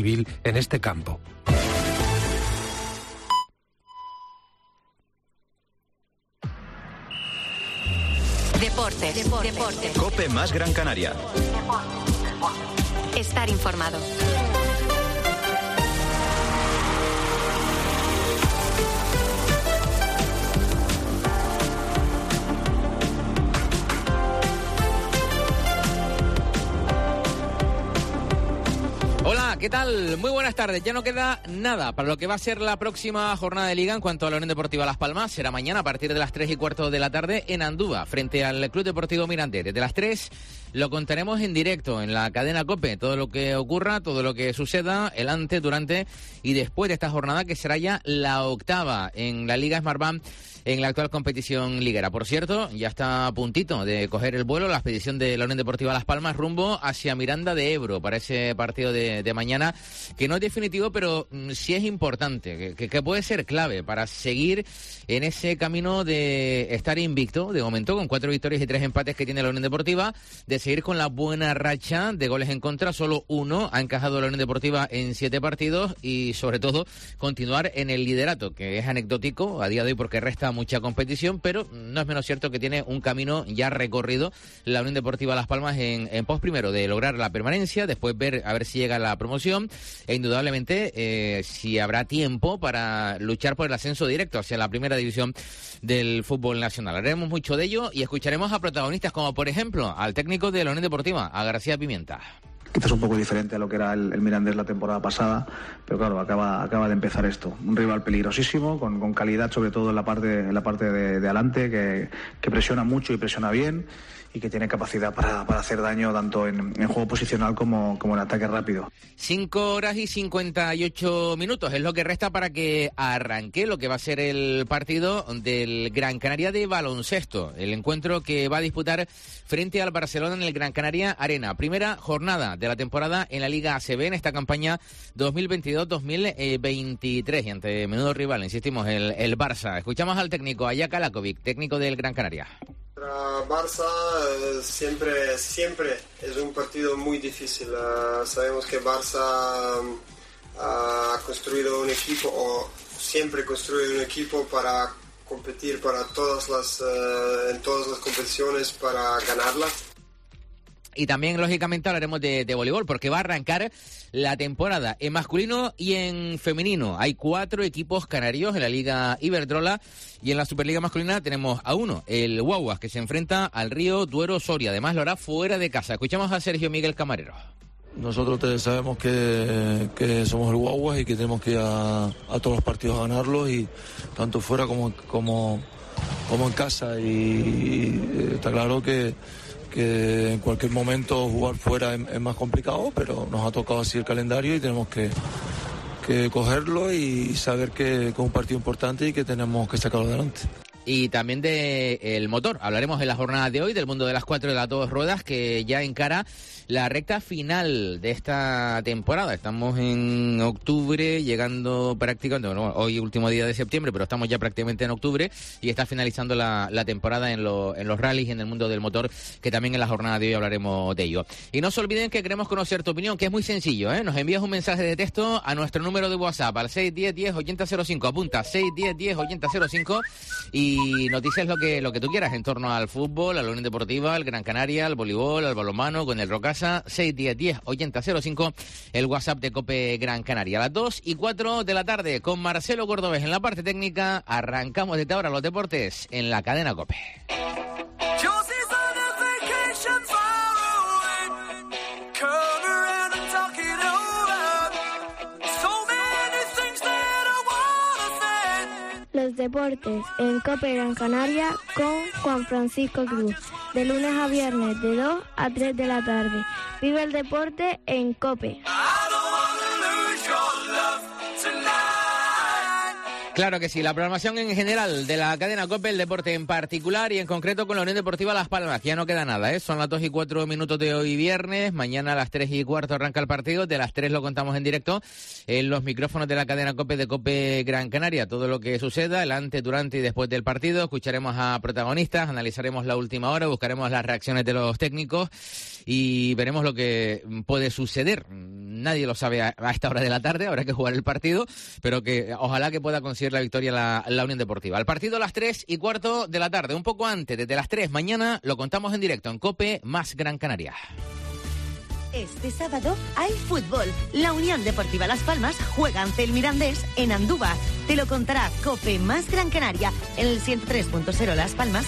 civil en este campo. Deportes. COPE más Gran Canaria. Estar informado. Hola, ¿qué tal? Muy buenas tardes. Ya no queda nada para lo que va a ser la próxima jornada de Liga en cuanto a la Unión Deportiva Las Palmas. Será mañana a partir de las 3:15 de la tarde en Andúba, frente al Club Deportivo Mirandés. Desde las 3 lo contaremos en directo en la cadena COPE. Todo lo que ocurra, todo lo que suceda, el antes, durante y después de esta jornada, que será ya la octava en la Liga Smartbank en la actual competición liguera. Por cierto, ya está a puntito de coger el vuelo la expedición de la Unión Deportiva Las Palmas rumbo hacia Miranda de Ebro para ese partido de mañana, que no es definitivo, pero sí es importante, que puede ser clave para seguir en ese camino de estar invicto, de momento, con 4 victorias y 3 empates que tiene la Unión Deportiva, de seguir con la buena racha de goles en contra. Solo uno ha encajado la Unión Deportiva en 7 partidos y, sobre todo, continuar en el liderato, que es anecdótico a día de hoy porque resta mucha competición, pero no es menos cierto que tiene un camino ya recorrido la Unión Deportiva Las Palmas en pos, primero de lograr la permanencia, después ver a ver si llega la promoción e indudablemente si habrá tiempo para luchar por el ascenso directo hacia la primera división del fútbol nacional. Haremos mucho de ello y escucharemos a protagonistas como, por ejemplo, al técnico de la Unión Deportiva, a García Pimienta. Quizás un poco diferente a lo que era el Mirandés la temporada pasada, pero claro, acaba de empezar esto. Un rival peligrosísimo, con calidad, sobre todo en la parte de adelante, que presiona mucho y presiona bien, y que tiene capacidad para hacer daño tanto en juego posicional como en ataque rápido. 5 horas y 58 minutos es lo que resta para que arranque lo que va a ser el partido del Gran Canaria de baloncesto, el encuentro que va a disputar frente al Barcelona en el Gran Canaria Arena. Primera jornada de la temporada en la Liga ACB en esta campaña 2022-2023 y ante menudo rival, insistimos, el Barça. Escuchamos al técnico Ajak Alakovic, técnico del Gran Canaria. Para Barça siempre es un partido muy difícil. Sabemos que Barça ha construido un equipo, o siempre construye un equipo para competir para en todas las competiciones, para ganarlas. Y también, lógicamente, hablaremos de voleibol, porque va a arrancar la temporada en masculino y en femenino. Hay 4 equipos canarios en la Liga Iberdrola y en la Superliga masculina tenemos a uno, el Guaguas, que se enfrenta al Río Duero Soria. Además, lo hará fuera de casa. Escuchamos a Sergio Miguel Camarero. Nosotros sabemos que somos el Guaguas y que tenemos que ir a todos los partidos a ganarlos, y tanto fuera como en casa. Y está claro que en cualquier momento jugar fuera es más complicado, pero nos ha tocado así el calendario y tenemos que cogerlo y saber que es un partido importante y que tenemos que sacarlo adelante. Y también del motor. Hablaremos en la jornada de hoy del mundo de las 4 de las 2 ruedas, que ya encara la recta final de esta temporada. Estamos en octubre, llegando prácticamente, bueno, hoy último día de septiembre, pero estamos ya prácticamente en octubre y está finalizando la temporada en los rallies, en el mundo del motor, que también en la jornada de hoy hablaremos de ello. Y no se olviden que queremos conocer tu opinión, que es muy sencillo, ¿eh? Nos envías un mensaje de texto a nuestro número de WhatsApp, al 610108005. Apunta, 610108005, y nos dices lo que tú quieras en torno al fútbol, a la Unión Deportiva, al Gran Canaria, al voleibol, al balonmano, con el Rocasa. 610108005, el WhatsApp de COPE Gran Canaria. A las 2:04 de la tarde, con Marcelo Cordobés en la parte técnica, arrancamos desde ahora los deportes en la cadena COPE. Los deportes en COPE Gran Canaria con Juan Francisco Cruz, de lunes a viernes de 2 a 3 de la tarde. Vive el deporte en COPE. Claro que sí, la programación en general de la cadena COPE, el deporte en particular y en concreto con la Unión Deportiva Las Palmas, que ya no queda nada, ¿eh? Son las 2:04 de hoy viernes, mañana a las 3:15 arranca el partido, de las 3 lo contamos en directo en los micrófonos de la cadena COPE de COPE Gran Canaria. Todo lo que suceda, el antes, durante y después del partido, escucharemos a protagonistas, analizaremos la última hora, buscaremos las reacciones de los técnicos y veremos lo que puede suceder. Nadie lo sabe a esta hora de la tarde, habrá que jugar el partido, pero que ojalá que pueda conseguir la victoria la Unión Deportiva. El partido a las 3:15 de la tarde, un poco antes, desde las 3 mañana, lo contamos en directo en COPE más Gran Canaria. Este sábado hay fútbol. La Unión Deportiva Las Palmas juega ante el Mirandés en Andúba. Te lo contará COPE más Gran Canaria en el 103.0 Las Palmas,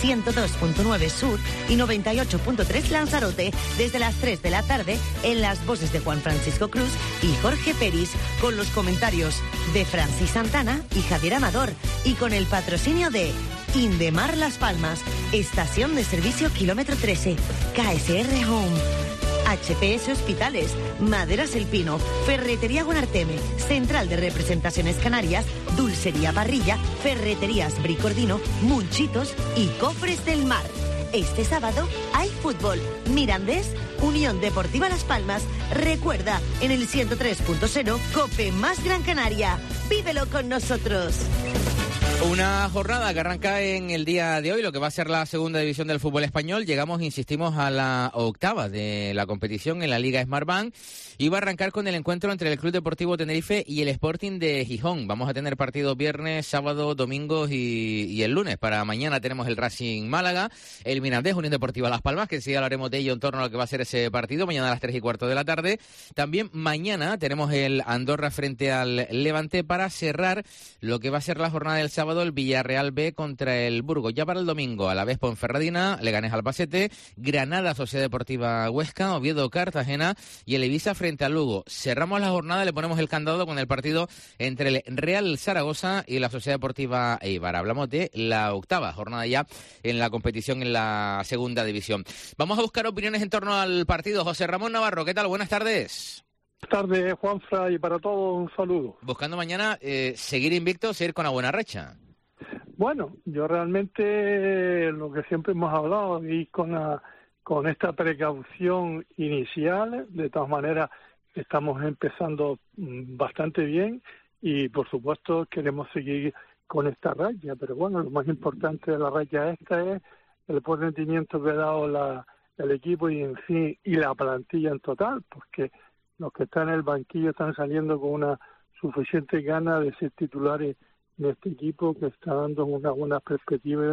102.9 Sur y 98.3 Lanzarote desde las 3 de la tarde en las voces de Juan Francisco Cruz y Jorge Peris, con los comentarios de Francis Santana y Javier Amador y con el patrocinio de Indemar Las Palmas, Estación de Servicio Kilómetro 13, KSR Home, HPS Hospitales, Maderas El Pino, Ferretería Guanarteme, Central de Representaciones Canarias, Dulcería Parrilla, Ferreterías Bricordino, Munchitos y Cofres del Mar. Este sábado hay fútbol. Mirandés, Unión Deportiva Las Palmas. Recuerda, en el 103.0 COPE más Gran Canaria. Vívelo con nosotros. Una jornada que arranca en el día de hoy, lo que va a ser la segunda división del fútbol español. Llegamos, insistimos, a la octava de la competición en la Liga Smartbank y va a arrancar con el encuentro entre el Club Deportivo Tenerife y el Sporting de Gijón. Vamos a tener partidos viernes, sábado, domingos y el lunes. Para mañana tenemos el Racing Málaga, el Mirandés, Unión Deportiva Las Palmas, que sí hablaremos de ello en torno a lo que va a ser ese partido, mañana a las 3:15 de la tarde. También mañana tenemos el Andorra frente al Levante para cerrar lo que va a ser la jornada del sábado, el Villarreal B contra el Burgos. Ya para el domingo, a la vez Ponferradina, Leganés Albacete, Granada Sociedad Deportiva Huesca, Oviedo Cartagena y el Ibiza frente al Lugo. Cerramos la jornada, le ponemos el candado con el partido entre el Real Zaragoza y la Sociedad Deportiva Eibar. Hablamos de la octava jornada ya en la competición en la segunda división. Vamos a buscar opiniones en torno al partido. José Ramón Navarro, ¿qué tal? Buenas tardes. Buenas tardes, Juanfra, y para todos un saludo. Buscando mañana seguir invicto, seguir con una buena racha. Bueno, yo realmente lo que siempre hemos hablado y con esta precaución inicial, de todas maneras estamos empezando bastante bien y por supuesto queremos seguir con esta raya, pero bueno, lo más importante de la raya esta es el buen rendimiento que ha dado el equipo y en fin y la plantilla en total, porque los que están en el banquillo están saliendo con una suficiente gana de ser titulares de este equipo que está dando una buena perspectiva y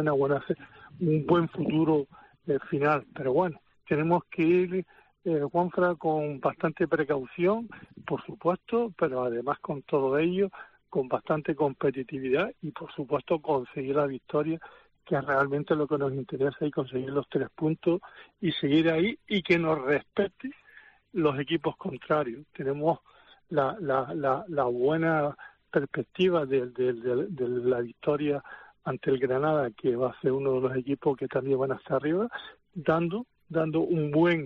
un buen futuro final. Pero bueno, tenemos que ir, Juanfra, con bastante precaución, por supuesto, pero además con todo ello, con bastante competitividad y por supuesto conseguir la victoria, que es realmente lo que nos interesa, y conseguir los 3 puntos y seguir ahí y que nos respete los equipos contrarios. Tenemos la buena perspectiva de la victoria ante el Granada, que va a ser uno de los equipos que también van hasta arriba, dando un buen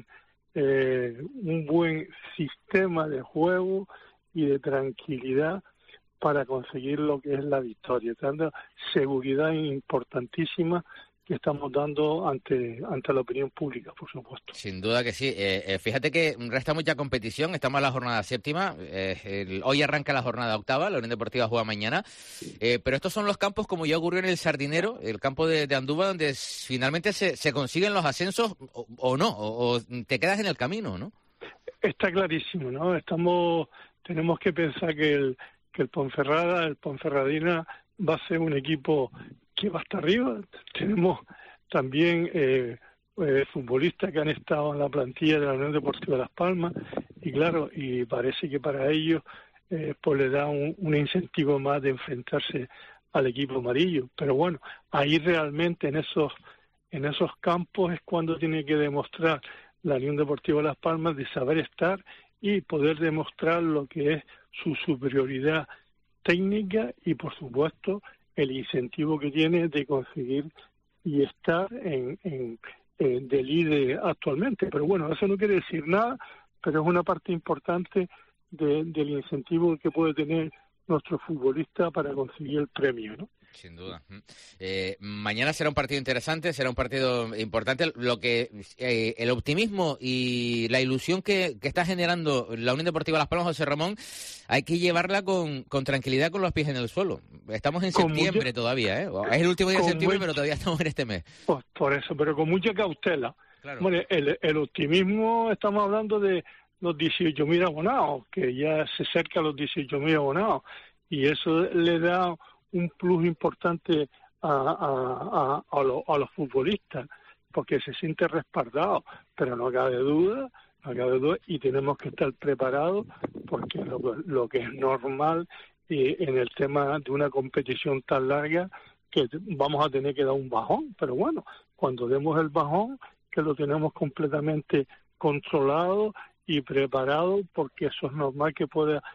sistema de juego y de tranquilidad para conseguir lo que es la victoria, dando seguridad importantísima que estamos dando ante la opinión pública, por supuesto. Sin duda que sí. Fíjate que resta mucha competición, estamos en la jornada séptima, hoy arranca la jornada octava, la Unión Deportiva juega mañana, pero estos son los campos como ya ocurrió en el Sardinero, el campo de Andúba, donde finalmente se consiguen los ascensos o no, o te quedas en el camino, ¿no? Está clarísimo, ¿no? Tenemos que pensar que el Ponferradina va a ser un equipo que va hasta arriba. Tenemos también futbolistas que han estado en la plantilla de la Unión Deportiva Las Palmas y claro, y parece que para ellos pues le da un incentivo más de enfrentarse al equipo amarillo. Pero bueno, ahí realmente en esos campos es cuando tiene que demostrar la Unión Deportiva Las Palmas de saber estar y poder demostrar lo que es su superioridad técnica y por supuesto el incentivo que tiene de conseguir y estar de líder actualmente. Pero bueno, eso no quiere decir nada, pero es una parte importante del incentivo que puede tener nuestro futbolista para conseguir el premio, ¿no? Sin duda. Mañana será un partido interesante, será un partido importante. El optimismo y la ilusión que está generando la Unión Deportiva Las Palmas, José Ramón, hay que llevarla con tranquilidad, con los pies en el suelo. Estamos en septiembre todavía, ¿eh? Es el último día de septiembre, pero todavía estamos en este mes. Pues por eso, pero con mucha cautela. Claro. Bueno, el optimismo, estamos hablando de los 18.000 abonados, que ya se acerca a los 18.000 abonados, y eso le da un plus importante a los futbolistas, porque se siente respaldado, pero no cabe duda, y tenemos que estar preparados, porque lo que es normal en el tema de una competición tan larga, que vamos a tener que dar un bajón, pero bueno, cuando demos el bajón, que lo tenemos completamente controlado y preparado, porque eso es normal que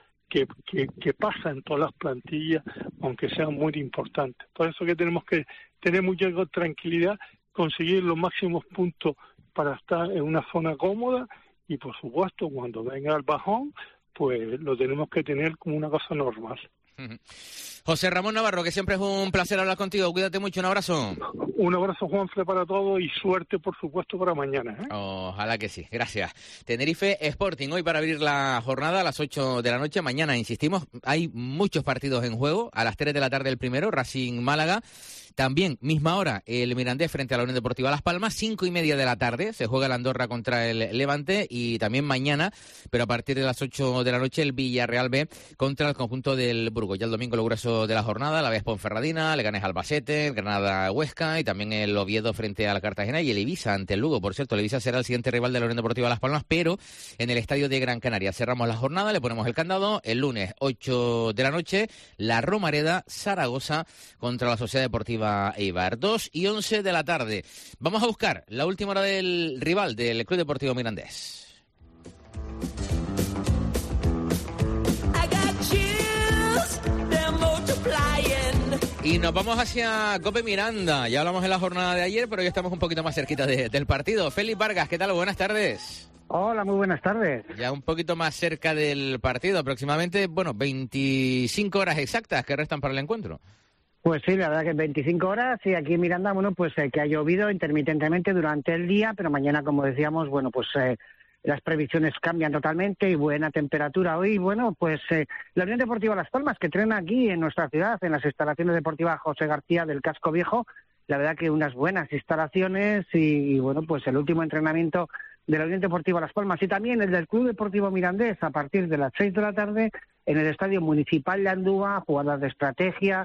pasa en todas las plantillas, aunque sean muy importantes. Por eso que tenemos que tener mucha tranquilidad, conseguir los máximos puntos para estar en una zona cómoda, y por supuesto cuando venga el bajón, pues lo tenemos que tener como una cosa normal. José Ramón Navarro, que siempre es un placer hablar contigo. Cuídate mucho, un abrazo. Un abrazo, Juanfre, para todos, y suerte, por supuesto, para mañana, ¿eh? Ojalá que sí, gracias. Tenerife Sporting, hoy para abrir la jornada a las 8 de la noche. Mañana, insistimos, hay muchos partidos en juego. A las 3 de la tarde el primero, Racing Málaga. También, misma hora, el Mirandés frente a la Unión Deportiva Las Palmas. 5:30 de la tarde se juega el Andorra contra el Levante. Y también mañana, pero a partir de las 8 de la noche, el Villarreal B contra el conjunto del Burgos. Ya el domingo lo grueso de la jornada, la Vez Ponferradina, Leganés Albacete, el Granada Huesca y también el Oviedo frente a la Cartagena y el Ibiza ante el Lugo. Por cierto, el Ibiza será el siguiente rival de la Unión Deportiva Las Palmas, pero en el estadio de Gran Canaria. Cerramos la jornada, le ponemos el candado. El lunes, 8 de la noche, la Romareda Zaragoza contra la Sociedad Deportiva Eibar. 2:11 de la tarde. Vamos a buscar la última hora del rival del Club Deportivo Mirandés. Y nos vamos hacia Cope Miranda. Ya hablamos en la jornada de ayer, pero ya estamos un poquito más cerquita del partido. Félix Vargas, ¿qué tal? Buenas tardes. Hola, muy buenas tardes. Ya un poquito más cerca del partido, aproximadamente, 25 horas exactas que restan para el encuentro. Pues sí, la verdad que 25 horas, y aquí en Miranda, pues que ha llovido intermitentemente durante el día, pero mañana, como decíamos, las previsiones cambian totalmente y buena temperatura hoy. La Unión Deportiva Las Palmas, que entrena aquí en nuestra ciudad, en las instalaciones deportivas José García del Casco Viejo, la verdad que unas buenas instalaciones y el último entrenamiento de la Unión Deportiva Las Palmas y también el del Club Deportivo Mirandés a partir de las 6 de la tarde en el Estadio Municipal de Andúa, jugadas de estrategia,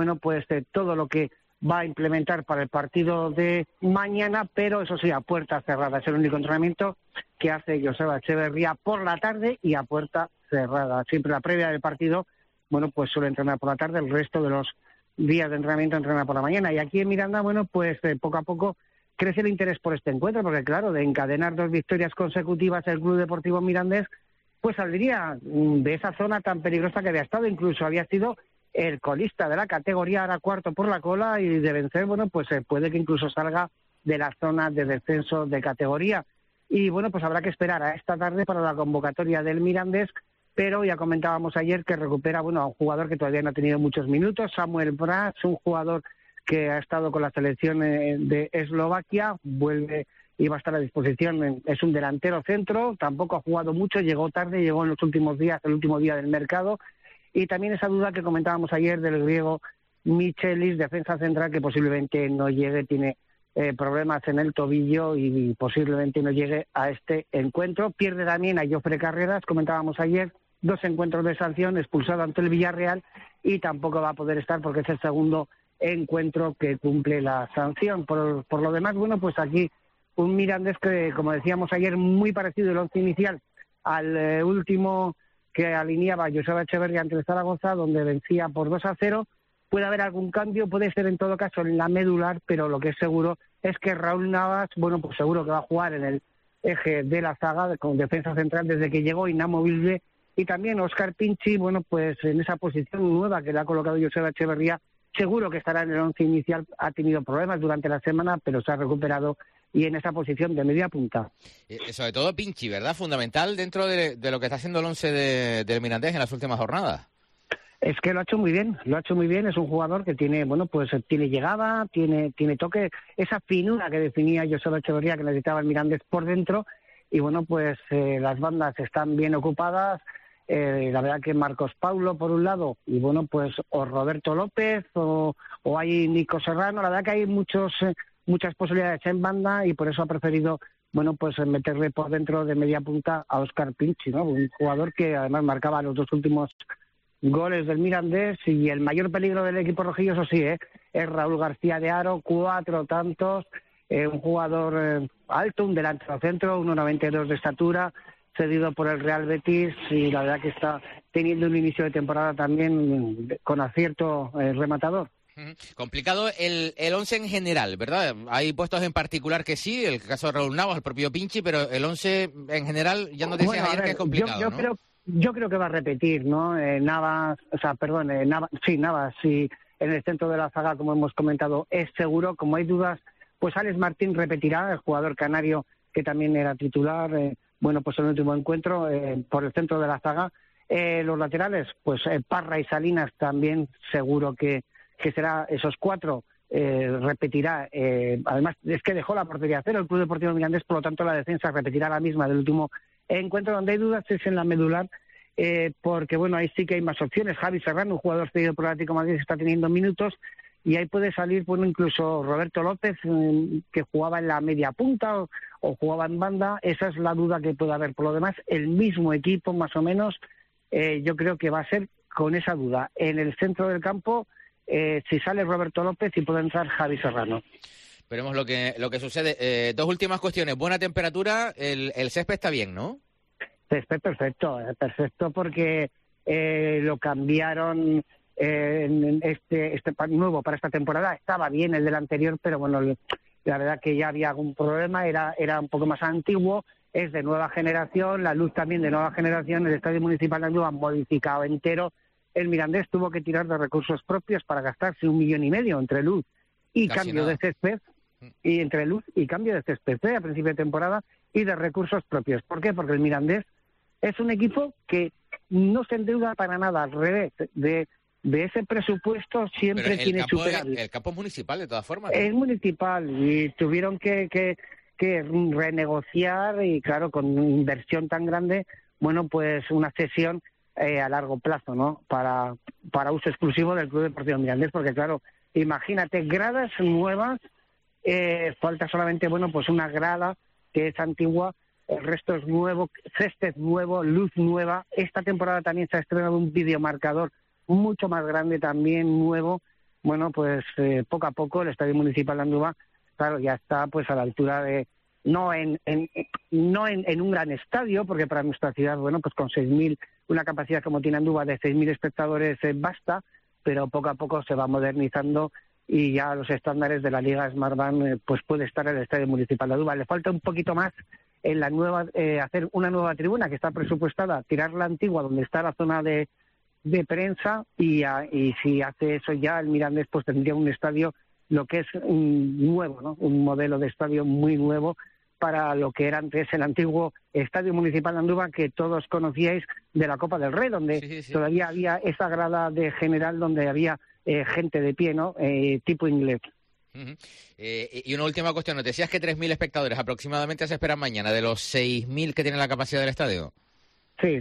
todo lo que va a implementar para el partido de mañana, pero eso sí, a puerta cerrada. Es el único entrenamiento que hace Joseba Echeverría por la tarde y a puerta cerrada. Siempre la previa del partido, suele entrenar por la tarde, el resto de los días de entrenamiento entrena por la mañana. Y aquí en Miranda, poco a poco crece el interés por este encuentro, porque claro, de encadenar 2 victorias consecutivas el Club Deportivo Mirandés, saldría de esa zona tan peligrosa que había estado, incluso había sido el colista de la categoría, ahora cuarto por la cola, y de vencer, puede que incluso salga de la zona de descenso de categoría. Y habrá que esperar a esta tarde para la convocatoria del Mirandés, pero ya comentábamos ayer que recupera a un jugador que todavía no ha tenido muchos minutos, Samuel Brás, un jugador que ha estado con la selección de Eslovaquia, vuelve y va a estar a disposición, es un delantero centro, tampoco ha jugado mucho, llegó tarde, llegó en los últimos días, el último día del mercado. Y también esa duda que comentábamos ayer del griego Michelis, defensa central, que posiblemente no llegue, tiene problemas en el tobillo y posiblemente no llegue a este encuentro. Pierde también a Jofre Carreras, comentábamos ayer, 2 encuentros de sanción, expulsado ante el Villarreal, y tampoco va a poder estar porque es el segundo encuentro que cumple la sanción. Por lo demás, aquí un Mirandés que, como decíamos ayer, muy parecido el once inicial al último que alineaba Joseba Echeverría ante el Zaragoza, donde vencía por 2-0. Puede haber algún cambio, puede ser en todo caso en la medular, pero lo que es seguro es que Raúl Navas, seguro que va a jugar en el eje de la zaga con defensa central desde que llegó, inamovible, y también Óscar Pinchi, en esa posición nueva que le ha colocado Joseba Echeverría, seguro que estará en el once inicial. Ha tenido problemas durante la semana, pero se ha recuperado y en esa posición de media punta. Sobre todo Pinchi, ¿verdad? Fundamental dentro de lo que está haciendo el once del Mirandés en las últimas jornadas. Es que lo ha hecho muy bien, es un jugador que tiene, bueno, pues tiene llegada, tiene toque, esa finura que definía Joseba Echeverría que necesitaba el Mirandés por dentro, y bueno, pues las bandas están bien ocupadas, la verdad que Marcos Paulo por un lado, y bueno, pues o Roberto López o hay Nico Serrano, la verdad que hay muchas posibilidades en banda, y por eso ha preferido, bueno, pues meterle por dentro de media punta a Óscar Pinchi, ¿no? Un jugador que además marcaba los 2 últimos goles del Mirandés, y el mayor peligro del equipo rojillo, eso sí, es Raúl García de Haro, 4 tantos, un jugador alto, un delantero centro, 1,92 de estatura, cedido por el Real Betis, y la verdad que está teniendo un inicio de temporada también con acierto rematador. Complicado el 11 en general, ¿verdad? Hay puestos en particular que sí, el caso de Raúl Navas, el propio Pinchi, pero el 11 en general, ya nos decías ayer que es complicado, ¿no? Yo creo que va a repetir, ¿no? Navas, sí, en el centro de la zaga, como hemos comentado, es seguro. Como hay dudas, pues Alex Martín repetirá, el jugador canario que también era titular, bueno, pues en el último encuentro, por el centro de la zaga. Los laterales, pues Parra y Salinas también seguro que será esos 4, repetirá. Además, es que dejó la portería a cero el Club Deportivo Mirandés, por lo tanto la defensa repetirá la misma del último encuentro. Donde hay dudas es en la medular, porque bueno, ahí sí que hay más opciones. Javi Serrano, un jugador cedido por el Atlético de Madrid, está teniendo minutos, y ahí puede salir, bueno, incluso Roberto López, que jugaba en la media punta o jugaba en banda. Esa es la duda que puede haber. Por lo demás, el mismo equipo más o menos, yo creo que va a ser con esa duda. En el centro del campo, si sale Roberto López, y puede entrar Javi Serrano. Veremos lo que sucede. 2 últimas cuestiones. Buena temperatura, el césped está bien, ¿no? Césped perfecto porque lo cambiaron en este nuevo para esta temporada. Estaba bien el del anterior, pero bueno, la verdad que ya había algún problema, era un poco más antiguo, es de nueva generación, la luz también de nueva generación. El Estadio Municipal de Andújar han modificado entero. El Mirandés tuvo que tirar de recursos propios para gastarse 1,5 millones entre luz y casi cambio nada de césped, y entre luz y cambio de césped a principio de temporada, y de recursos propios. ¿Por qué? Porque el Mirandés es un equipo que no se endeuda para nada, al revés, de ese presupuesto siempre tiene superávit. El campo es municipal, de todas formas, ¿no? Es municipal, y tuvieron que renegociar, y claro, con inversión tan grande, bueno, pues una cesión a largo plazo, ¿no? Para uso exclusivo del Club Deportivo Mirandés, porque claro, imagínate, gradas nuevas, falta solamente, bueno, pues una grada que es antigua, el resto es nuevo, césped nuevo, luz nueva. Esta temporada también se ha estrenado un videomarcador mucho más grande, también nuevo. Bueno, pues poco a poco el Estadio Municipal de Andújar, claro, ya está pues a la altura de, no en un gran estadio, porque para nuestra ciudad, bueno, pues con 6.000, una capacidad como tiene Andújar de 6.000 espectadores basta, pero poco a poco se va modernizando, y ya a los estándares de la Liga Smartbank pues puede estar el Estadio Municipal de Andújar. Le falta un poquito más en la nueva, hacer una nueva tribuna que está presupuestada, tirar la antigua donde está la zona de prensa, y si hace eso ya el Mirandés pues tendría un estadio, lo que es nuevo, ¿no? Un modelo de estadio muy nuevo para lo que era antes el antiguo Estadio Municipal de Andújar, que todos conocíais de la Copa del Rey, donde sí. Todavía había esa grada de general donde había gente de pie, ¿no? Tipo inglés. Uh-huh. Y una última cuestión, nos decías que 3.000 espectadores aproximadamente se esperan mañana, de los 6.000 que tiene la capacidad del estadio. Sí,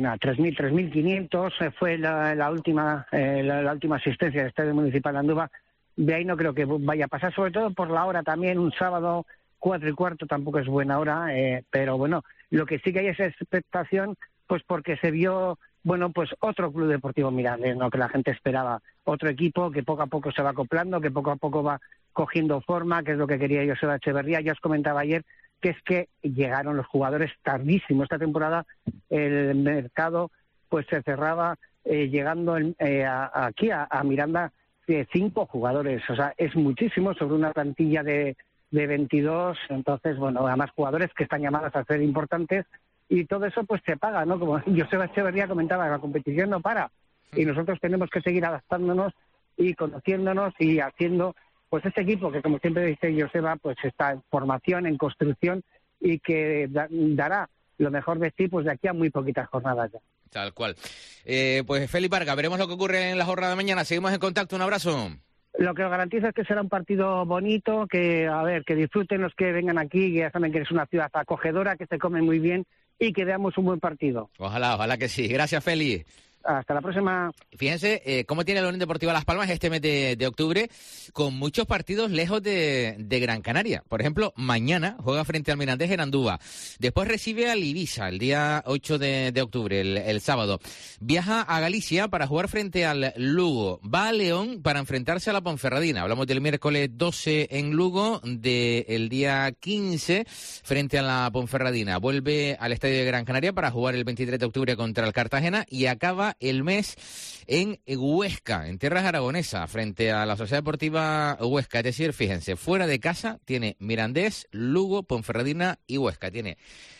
3.500 fue la última asistencia del Estadio Municipal de Andújar. De ahí no creo que vaya a pasar, sobre todo por la hora también, un sábado 4:15 tampoco es buena hora, pero bueno, lo que sí que hay es expectación, pues porque se vio, bueno, pues otro Club Deportivo Mirandés, ¿no? Que la gente esperaba, otro equipo que poco a poco se va acoplando, que poco a poco va cogiendo forma, que es lo que quería Joseba Echeverría. Ya os comentaba ayer que es que llegaron los jugadores tardísimo esta temporada, el mercado pues se cerraba llegando aquí a Miranda 5 jugadores, o sea, es muchísimo sobre una plantilla de 22, entonces, bueno, además jugadores que están llamados a ser importantes, y todo eso pues se paga, ¿no? Como Joseba Echeverría comentaba, la competición no para, y nosotros tenemos que seguir adaptándonos y conociéndonos y haciendo pues ese equipo que, como siempre dice Joseba, pues está en formación, en construcción, y que dará lo mejor de sí pues de aquí a muy poquitas jornadas ya. Tal cual. Pues Félix Vargas, veremos lo que ocurre en la jornada de mañana. Seguimos en contacto, un abrazo. Lo que os garantizo es que será un partido bonito, que disfruten los que vengan aquí, que ya saben que es una ciudad acogedora, que se come muy bien y que veamos un buen partido. Ojalá que sí. Gracias, Félix. Hasta la próxima. Fíjense cómo tiene la Unión Deportiva Las Palmas este mes de octubre, con muchos partidos lejos de Gran Canaria. Por ejemplo, mañana juega frente al Mirandés en Andúba. Después recibe al Ibiza el día 8 de octubre, el sábado. Viaja a Galicia para jugar frente al Lugo. Va a León para enfrentarse a la Ponferradina. Hablamos del miércoles 12 en Lugo, del día 15 frente a la Ponferradina. Vuelve al Estadio de Gran Canaria para jugar el 23 de octubre contra el Cartagena y acaba el mes en Huesca, en tierras aragonesas, frente a la Sociedad Deportiva Huesca. Es decir, fíjense, fuera de casa tiene Mirandés, Lugo, Ponferradina y Huesca. Tiene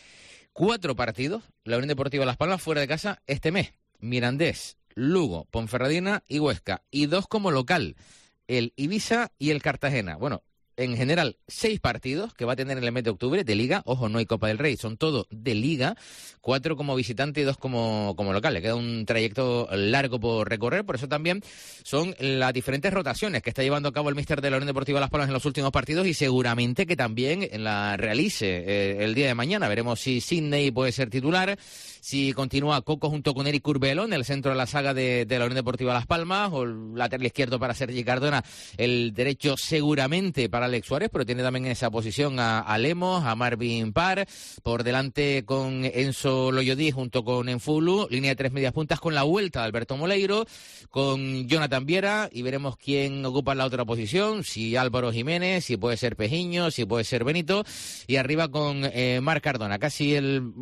4 partidos, la Unión Deportiva Las Palmas, fuera de casa este mes. Mirandés, Lugo, Ponferradina y Huesca. Y 2 como local, el Ibiza y el Cartagena. Bueno, en general, 6 partidos que va a tener en el mes de octubre de Liga. Ojo, no hay Copa del Rey, son todos de Liga. 4 como visitante y 2 como local. Le queda un trayecto largo por recorrer, por eso también son las diferentes rotaciones que está llevando a cabo el míster de la Unión Deportiva Las Palmas en los últimos partidos y seguramente que también la realice el día de mañana. Veremos si Sidney puede ser titular, si continúa Coco junto con Eric Curbelo en el centro de la saga de la Unión Deportiva Las Palmas, o el lateral izquierdo para Sergi Cardona, el derecho seguramente para Alex Suárez, pero tiene también en esa posición a Lemos, a Marvin Parr, por delante con Enzo Loyodí junto con Enfulu, línea de 3 medias puntas con la vuelta de Alberto Moleiro, con Jonathan Viera, y veremos quién ocupa la otra posición, si Álvaro Jiménez, si puede ser Pejiño, si puede ser Benito, y arriba con Marc Cardona, casi el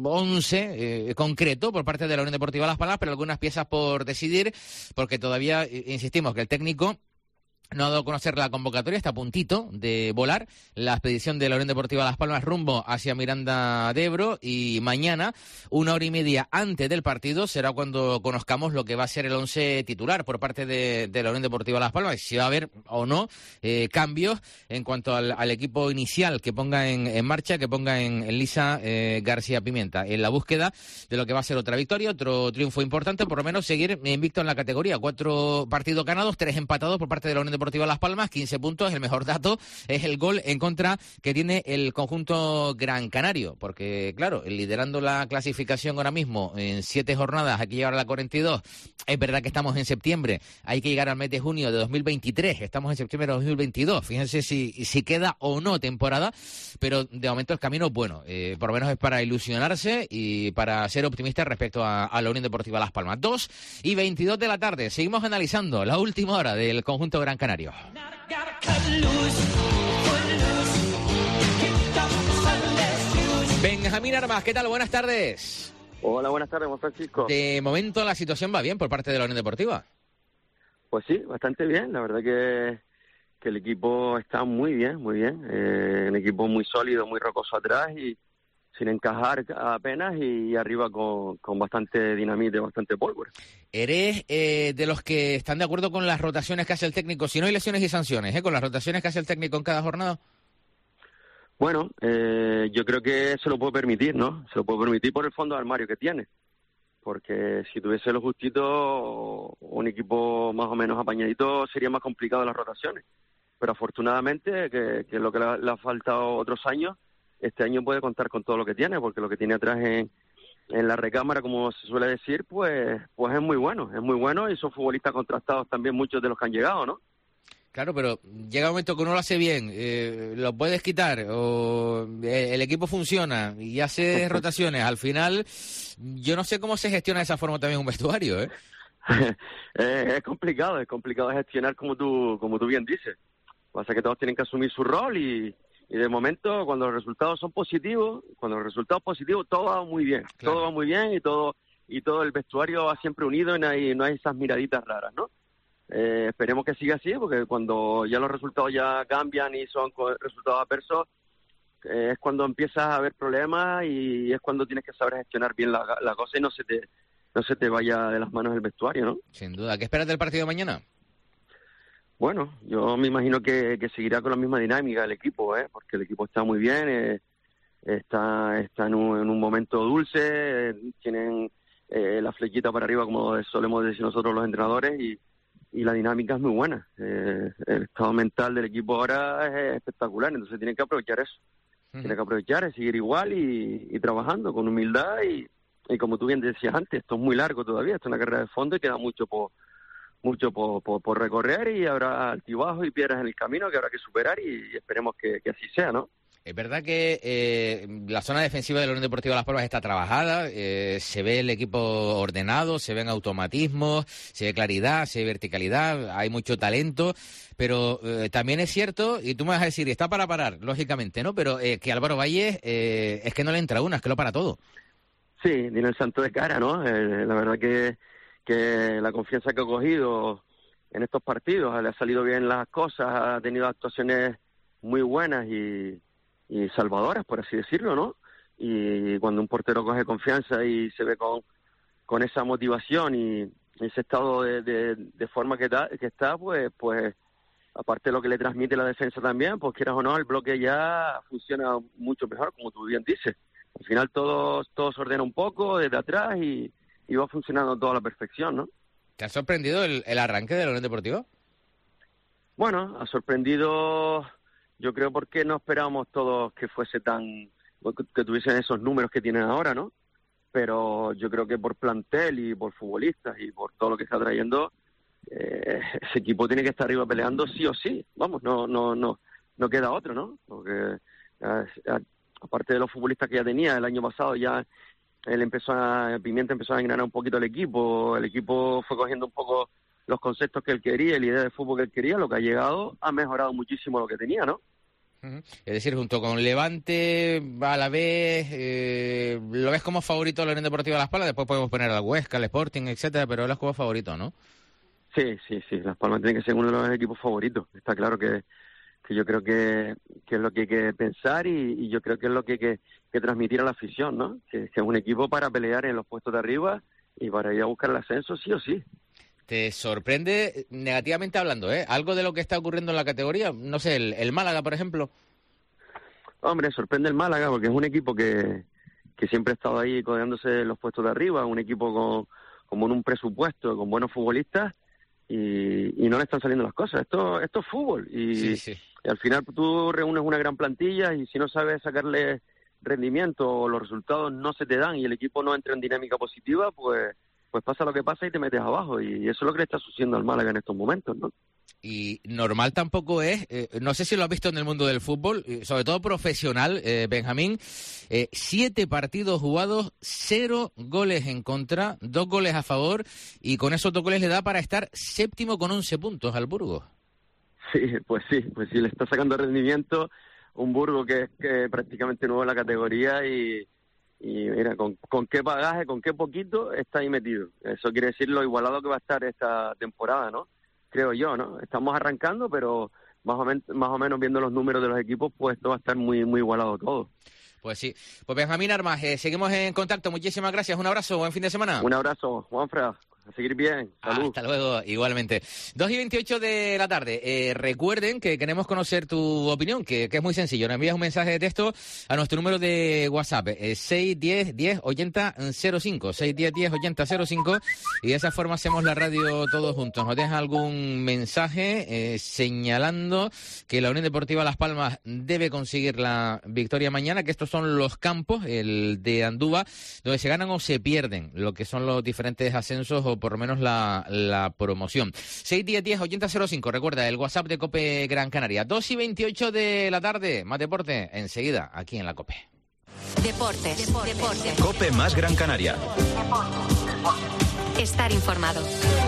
11 concreto por parte de la Unión Deportiva Las Palmas, pero algunas piezas por decidir, porque todavía insistimos que el técnico no ha dado a conocer la convocatoria, está a puntito de volar la expedición de la Unión Deportiva Las Palmas rumbo hacia Miranda de Ebro, y mañana, 1 hora y media antes del partido, será cuando conozcamos lo que va a ser el 11 titular por parte de la Unión Deportiva Las Palmas, si va a haber o no cambios en cuanto al equipo inicial que ponga en marcha, que ponga en lisa García Pimienta, en la búsqueda de lo que va a ser otra victoria, otro triunfo importante, por lo menos seguir invicto en la categoría. 4 partidos ganados, 3 empatados por parte de la Unión Deportiva Las Palmas, 15 puntos. El mejor dato es el gol en contra que tiene el conjunto gran canario, porque claro, liderando la clasificación ahora mismo en 7 jornadas, hay que llegar a la 42. Es verdad que estamos en septiembre, hay que llegar al mes de junio de 2023, estamos en septiembre de 2022. Fíjense si queda o no temporada, pero de momento el camino es bueno, por lo menos es para ilusionarse y para ser optimista respecto a la Unión Deportiva Las Palmas. 2:22 de la tarde, seguimos analizando la última hora del conjunto gran canario. Benjamín Armas, ¿qué tal? Buenas tardes. Hola, buenas tardes, Juan Francisco. De momento la situación va bien por parte de la Unión Deportiva. Pues sí, bastante bien. La verdad que el equipo está muy bien, un equipo muy sólido, muy rocoso atrás y sin encajar apenas, y arriba con bastante dinamite, bastante pólvora. ¿Eres de los que están de acuerdo con las rotaciones que hace el técnico, si no hay lesiones y sanciones, con las rotaciones que hace el técnico en cada jornada? Bueno, yo creo que se lo puede permitir, ¿no? Se lo puede permitir por el fondo de armario que tiene. Porque si tuviese lo justito, un equipo más o menos apañadito, sería más complicado las rotaciones. Pero afortunadamente, que es lo que le ha faltado otros años, este año puede contar con todo lo que tiene, porque lo que tiene atrás en la recámara, como se suele decir, pues es muy bueno, y son futbolistas contrastados también muchos de los que han llegado, ¿no? Claro, pero llega un momento que uno lo hace bien, lo puedes quitar, o el equipo funciona y hace rotaciones. Al final, yo no sé cómo se gestiona de esa forma también un vestuario, ¿eh? Es complicado gestionar como tú bien dices. Pasa que todos tienen que asumir su rol y de momento, cuando los resultados son positivos, todo va muy bien. Claro. Todo va muy bien y todo el vestuario va siempre unido y no hay esas miraditas raras, ¿no? Esperemos que siga así, porque cuando ya los resultados ya cambian y son resultados adversos, es cuando empiezas a haber problemas y es cuando tienes que saber gestionar bien la cosa y no se te vaya de las manos el vestuario, ¿no? Sin duda. ¿Qué esperas del partido de mañana? Bueno, yo me imagino que seguirá con la misma dinámica el equipo, porque el equipo está muy bien, está en un momento dulce, tienen la flechita para arriba, como solemos decir nosotros los entrenadores, y la dinámica es muy buena. El estado mental del equipo ahora es espectacular, entonces tienen que aprovechar eso. Tienen que aprovechar, es seguir igual y trabajando con humildad y como tú bien decías antes, esto es muy largo todavía, esto es una carrera de fondo y queda mucho por recorrer, y habrá altibajos y piedras en el camino que habrá que superar, y esperemos que así sea, ¿no? Es verdad que la zona defensiva de la Unión Deportiva Las Palmas está trabajada, se ve el equipo ordenado, se ven automatismos, se ve claridad, se ve verticalidad, hay mucho talento, pero también es cierto, y tú me vas a decir, y está para parar, lógicamente, ¿no? Pero que Álvaro Valle es que no le entra una, es que lo para todo. Sí, tiene el santo de cara, ¿no? La verdad que la confianza que ha cogido en estos partidos, le ha salido bien las cosas, ha tenido actuaciones muy buenas y salvadoras, por así decirlo, ¿no? Y cuando un portero coge confianza y se ve con esa motivación y ese estado de forma que está, pues aparte de lo que le transmite la defensa también, pues quieras o no, el bloque ya funciona mucho mejor, como tú bien dices. Al final todo se ordena un poco desde atrás y va funcionando todo a la perfección, ¿no? ¿Te ha sorprendido el arranque de la Unión Deportiva? Bueno, ha sorprendido... Yo creo porque no esperábamos todos que fuese que tuviesen esos números que tienen ahora, ¿no? Pero yo creo que por plantel y por futbolistas y por todo lo que está trayendo, ese equipo tiene que estar arriba peleando sí o sí. Vamos, no queda otro, ¿no? Porque aparte de los futbolistas que ya tenía el año pasado, ya Pimienta empezó a engranar un poquito el equipo fue cogiendo un poco los conceptos que él quería, la idea de fútbol que él quería, lo que ha llegado ha mejorado muchísimo lo que tenía, ¿no? Es decir, junto con Levante, a la vez, lo ves como favorito de la Unión Deportiva Las Palmas, después podemos poner al Huesca, al Sporting, etcétera, pero él es como favorito, ¿no? Sí, Las Palmas tiene que ser uno de los equipos favoritos. Está claro que yo creo que es lo que hay que pensar y yo creo que es lo que hay que transmitir a la afición, ¿no? Que es un equipo para pelear en los puestos de arriba y para ir a buscar el ascenso sí o sí. ¿Te sorprende, negativamente hablando, algo de lo que está ocurriendo en la categoría? No sé, el Málaga, por ejemplo. Hombre, sorprende el Málaga porque es un equipo que siempre ha estado ahí codeándose en los puestos de arriba, un equipo con un presupuesto, con buenos futbolistas y no le están saliendo las cosas. Esto es fútbol y al final tú reúnes una gran plantilla y si no sabes sacarle rendimiento o los resultados no se te dan y el equipo no entra en dinámica positiva, pues pasa lo que pasa y te metes abajo, y eso es lo que le está sucediendo al Málaga en estos momentos, ¿no? Y normal tampoco es, no sé si lo has visto en el mundo del fútbol, sobre todo profesional, Benjamín, 7 partidos jugados, 0 goles en contra, 2 goles a favor, y con esos 2 goles le da para estar séptimo con 11 puntos al Burgos. Sí, le está sacando rendimiento un Burgos que es prácticamente nuevo en la categoría y mira, con qué bagaje, con qué poquito está ahí metido. Eso quiere decir lo igualado que va a estar esta temporada, ¿no? Creo yo, ¿no? Estamos arrancando, pero más o menos viendo los números de los equipos, pues esto va a estar muy, muy igualado todo. Pues sí. Pues Benjamín Armas, seguimos en contacto. Muchísimas gracias. Un abrazo. Buen fin de semana. Un abrazo, Juanfra. A seguir bien. Salud. Hasta luego, igualmente. 2:28 de la tarde. Recuerden que queremos conocer tu opinión, que es muy sencillo. Nos envías un mensaje de texto a nuestro número de WhatsApp, 610-10-80-05, 610-10-80-05, y de esa forma hacemos la radio todos juntos. Nos deja algún mensaje señalando que la Unión Deportiva Las Palmas debe conseguir la victoria mañana, que estos son los campos, el de Andúba, donde se ganan o se pierden lo que son los diferentes ascensos o por lo menos la promoción. 610-10-80-05, recuerda, el WhatsApp de COPE Gran Canaria. 2:28 de la tarde, más deporte, enseguida, aquí en la COPE. Deportes. COPE más Gran Canaria. Estar informado.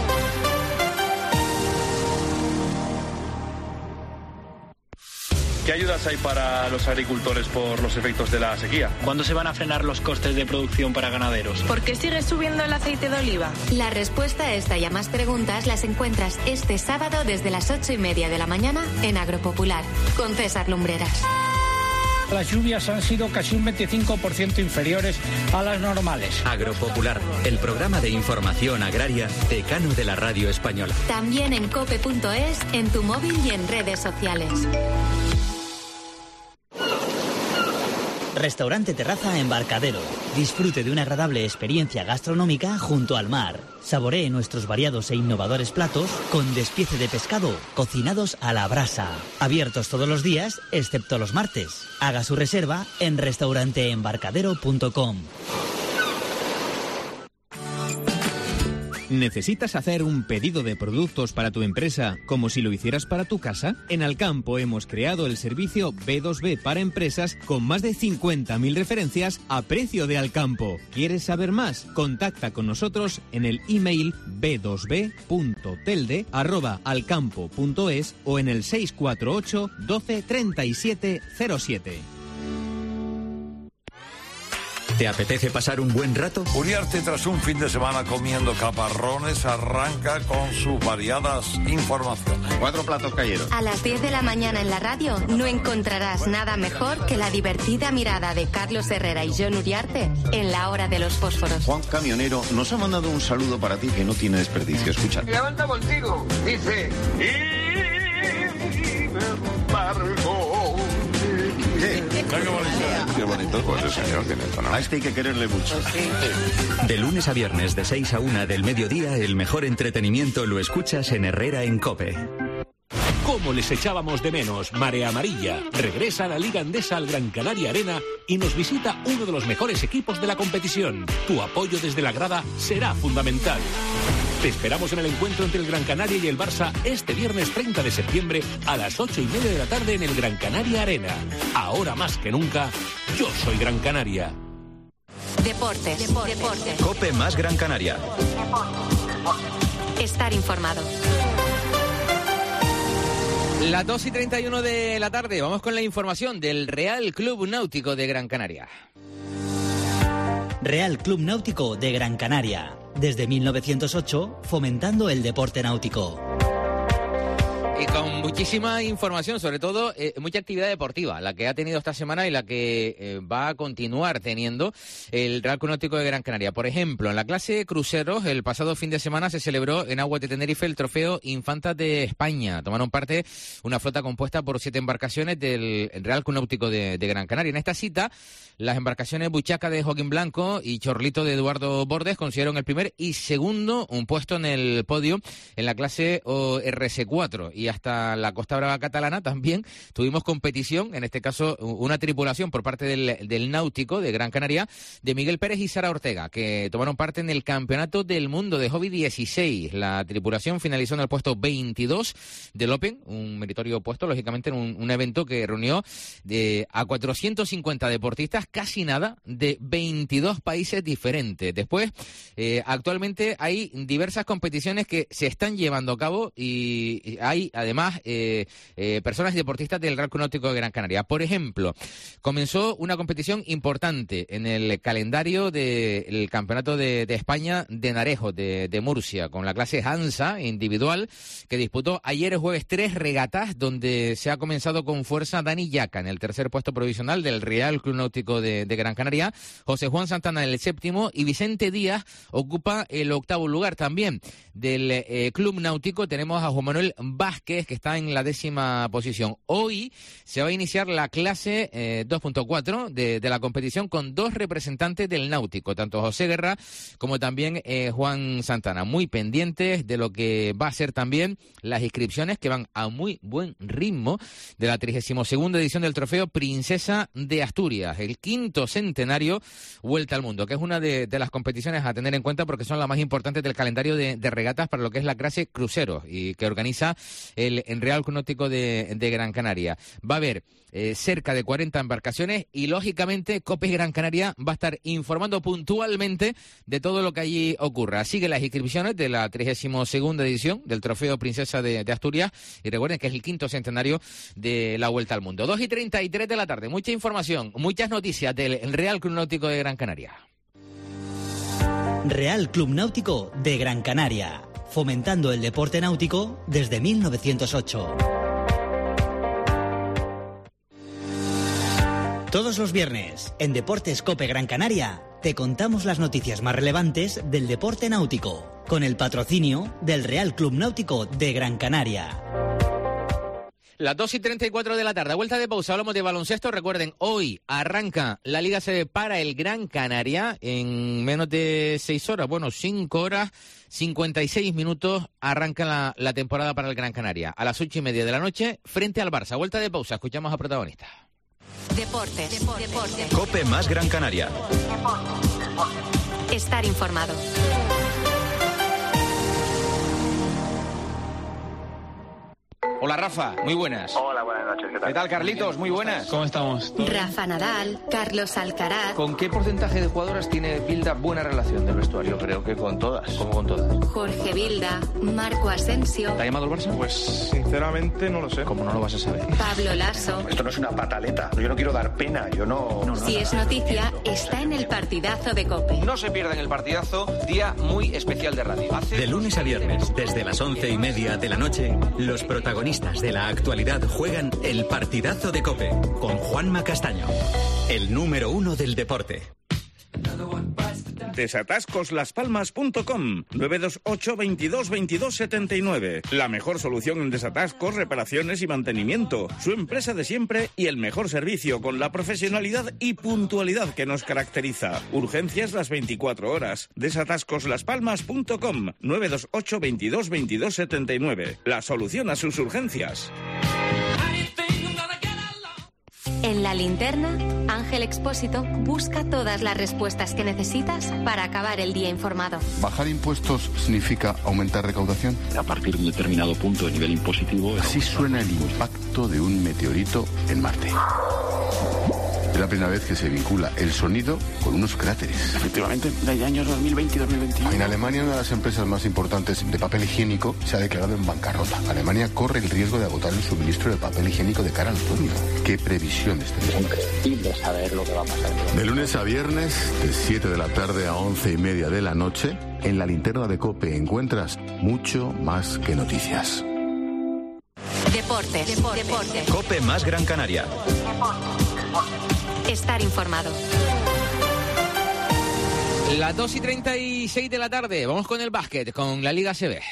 ¿Qué ayudas hay para los agricultores por los efectos de la sequía? ¿Cuándo se van a frenar los costes de producción para ganaderos? ¿Por qué sigue subiendo el aceite de oliva? La respuesta a esta y a más preguntas las encuentras este sábado desde las 8:30 de la mañana en Agropopular, con César Lumbreras. Las lluvias han sido casi un 25% inferiores a las normales. Agropopular, el programa de información agraria decano de la radio española. También en cope.es, en tu móvil y en redes sociales. Restaurante Terraza Embarcadero. Disfrute de una agradable experiencia gastronómica junto al mar. Saboree nuestros variados e innovadores platos con despiece de pescado cocinados a la brasa. Abiertos todos los días, excepto los martes. Haga su reserva en restauranteembarcadero.com. ¿Necesitas hacer un pedido de productos para tu empresa como si lo hicieras para tu casa? En Alcampo hemos creado el servicio B2B para empresas con más de 50.000 referencias a precio de Alcampo. ¿Quieres saber más? Contacta con nosotros en el email b2b.telde@alcampo.es o en el 648 12 37 07. ¿Te apetece pasar un buen rato? Uriarte, tras un fin de semana comiendo caparrones, arranca con sus variadas informaciones. 4 platos calleros. A las 10 de la mañana en la radio no encontrarás nada mejor que la divertida mirada de Carlos Herrera y John Uriarte en la hora de los fósforos. Juan Camionero nos ha mandado un saludo para ti que no tiene desperdicio. Escucha. Levanta contigo, dice. Qué bonito, pues el señor tiene esto, ¿no? A este hay que quererle mucho. De lunes a viernes de 6 a 1 del mediodía, el mejor entretenimiento lo escuchas en Herrera en COPE. ¿Cómo les echábamos de menos? Marea Amarilla regresa a la Liga Endesa al Gran Canaria Arena y nos visita uno de los mejores equipos de la competición. Tu apoyo desde la grada será fundamental. Te esperamos en el encuentro entre el Gran Canaria y el Barça este viernes 30 de septiembre a las 8:30 de la tarde en el Gran Canaria Arena. Ahora más que nunca, yo soy Gran Canaria. Deportes. COPE más Gran Canaria. Estar informado. Las 2:31 de la tarde, vamos con la información del Real Club Náutico de Gran Canaria. Real Club Náutico de Gran Canaria. Desde 1908, fomentando el deporte náutico. Y con muchísima información, sobre todo mucha actividad deportiva, la que ha tenido esta semana y la que va a continuar teniendo el Real Club Náutico de Gran Canaria. Por ejemplo, en la clase cruceros, el pasado fin de semana se celebró en Aguas de Tenerife el trofeo Infantas de España. Tomaron parte una flota compuesta por 7 embarcaciones del Real Club Náutico de Gran Canaria. En esta cita, las embarcaciones Buchaca de Joaquín Blanco y Chorlito de Eduardo Bordes consiguieron el primer y segundo un puesto en el podio en la clase RC4. Y hasta la Costa Brava catalana también tuvimos competición, en este caso una tripulación por parte del Náutico de Gran Canaria, de Miguel Pérez y Sara Ortega, que tomaron parte en el Campeonato del Mundo de Hobby 16. La tripulación finalizó en el puesto 22 del Open, un meritorio puesto, lógicamente, en un evento que reunió a 450 deportistas, casi nada, de 22 países diferentes. Después, actualmente hay diversas competiciones que se están llevando a cabo y hay además personas deportistas del Real Club Náutico de Gran Canaria. Por ejemplo, comenzó una competición importante en el calendario del Campeonato de España de Narejo de Murcia, con la clase Hansa individual, que disputó ayer jueves 3 regatas, donde se ha comenzado con fuerza Dani Yaca en el tercer puesto provisional del Real Club Náutico de Gran Canaria, José Juan Santana en el séptimo y Vicente Díaz ocupa el octavo lugar. También del Club Náutico tenemos a Juan Manuel Vázquez, que está en la 10ª posición. Hoy se va a iniciar la clase 2.4 de la competición con 2 representantes del Náutico, tanto José Guerra como también Juan Santana. Muy pendientes de lo que va a ser también las inscripciones, que van a muy buen ritmo, de la 32ª edición del Trofeo Princesa de Asturias, el 5º centenario Vuelta al Mundo, que es una de las competiciones a tener en cuenta porque son las más importantes del calendario de regatas para lo que es la clase cruceros y que organiza el Real Club Náutico de Gran Canaria. Va a haber cerca de 40 embarcaciones y, lógicamente, COPE Gran Canaria va a estar informando puntualmente de todo lo que allí ocurra. Sigue las inscripciones de la 32ª edición del Trofeo Princesa de Asturias y recuerden que es el 5º centenario de la Vuelta al Mundo. 2:33 de la tarde, mucha información, muchas noticias del Real Club Náutico de Gran Canaria. Real Club Náutico de Gran Canaria, fomentando el deporte náutico desde 1908. Todos los viernes, en Deportes COPE Gran Canaria, te contamos las noticias más relevantes del deporte náutico, con el patrocinio del Real Club Náutico de Gran Canaria. Las 2:34 de la tarde, a vuelta de pausa, hablamos de baloncesto. Recuerden, hoy arranca la Liga CB para el Gran Canaria en menos de 6 horas, 5 horas, 56 minutos, arranca la temporada para el Gran Canaria. A las 8:30 de la noche, frente al Barça. A vuelta de pausa, escuchamos a protagonistas. Deportes. COPE más Gran Canaria. Estar informado. Hola Rafa, muy buenas. Hola, buenas noches, ¿qué tal? ¿Qué tal, Carlitos? Muy buenas. ¿Cómo estamos? Rafa Nadal, Carlos Alcaraz. ¿Con qué porcentaje de jugadoras tiene Vilda buena relación del vestuario? Creo que con todas. ¿Cómo con todas? Jorge Vilda, Marco Asensio. ¿Te ha llamado el Barça? Pues sinceramente no lo sé. ¿Cómo no lo vas a saber? Pablo Lasso. Esto no es una pataleta. Yo no quiero dar pena, yo no. Si es noticia, está en el partidazo de COPE. No se pierdan el partidazo, día muy especial de radio. De lunes a viernes, desde las 11:30 de la noche, los protagonistas de la actualidad juegan el partidazo de COPE con Juanma Castaño, el número 1 del deporte. Desatascoslaspalmas.com 928 22 22 79. La mejor solución en desatascos, reparaciones y mantenimiento. Su empresa de siempre y el mejor servicio con la profesionalidad y puntualidad que nos caracteriza. Urgencias las 24 horas. Desatascoslaspalmas.com 928 22 22 79. La solución a sus urgencias. En La Linterna, Ángel Expósito busca todas las respuestas que necesitas para acabar el día informado. ¿Bajar impuestos significa aumentar recaudación? A partir de un determinado punto de nivel impositivo... Así suena el impacto de un meteorito en Marte. Es la primera vez que se vincula el sonido con unos cráteres. Efectivamente, de años 2020 y 2021. En Alemania, una de las empresas más importantes de papel higiénico se ha declarado en bancarrota. Alemania corre el riesgo de agotar el suministro de papel higiénico de cara al otoño. ¿Qué previsiones tenemos? Es imprescindible saber lo que va a pasar. De lunes a viernes, de 7 de la tarde a 11:30 de la noche, en la linterna de COPE encuentras mucho más que noticias. Deportes. COPE más Gran Canaria. Estar informado. Las 2:36 de la tarde, vamos con el básquet, con la Liga CB.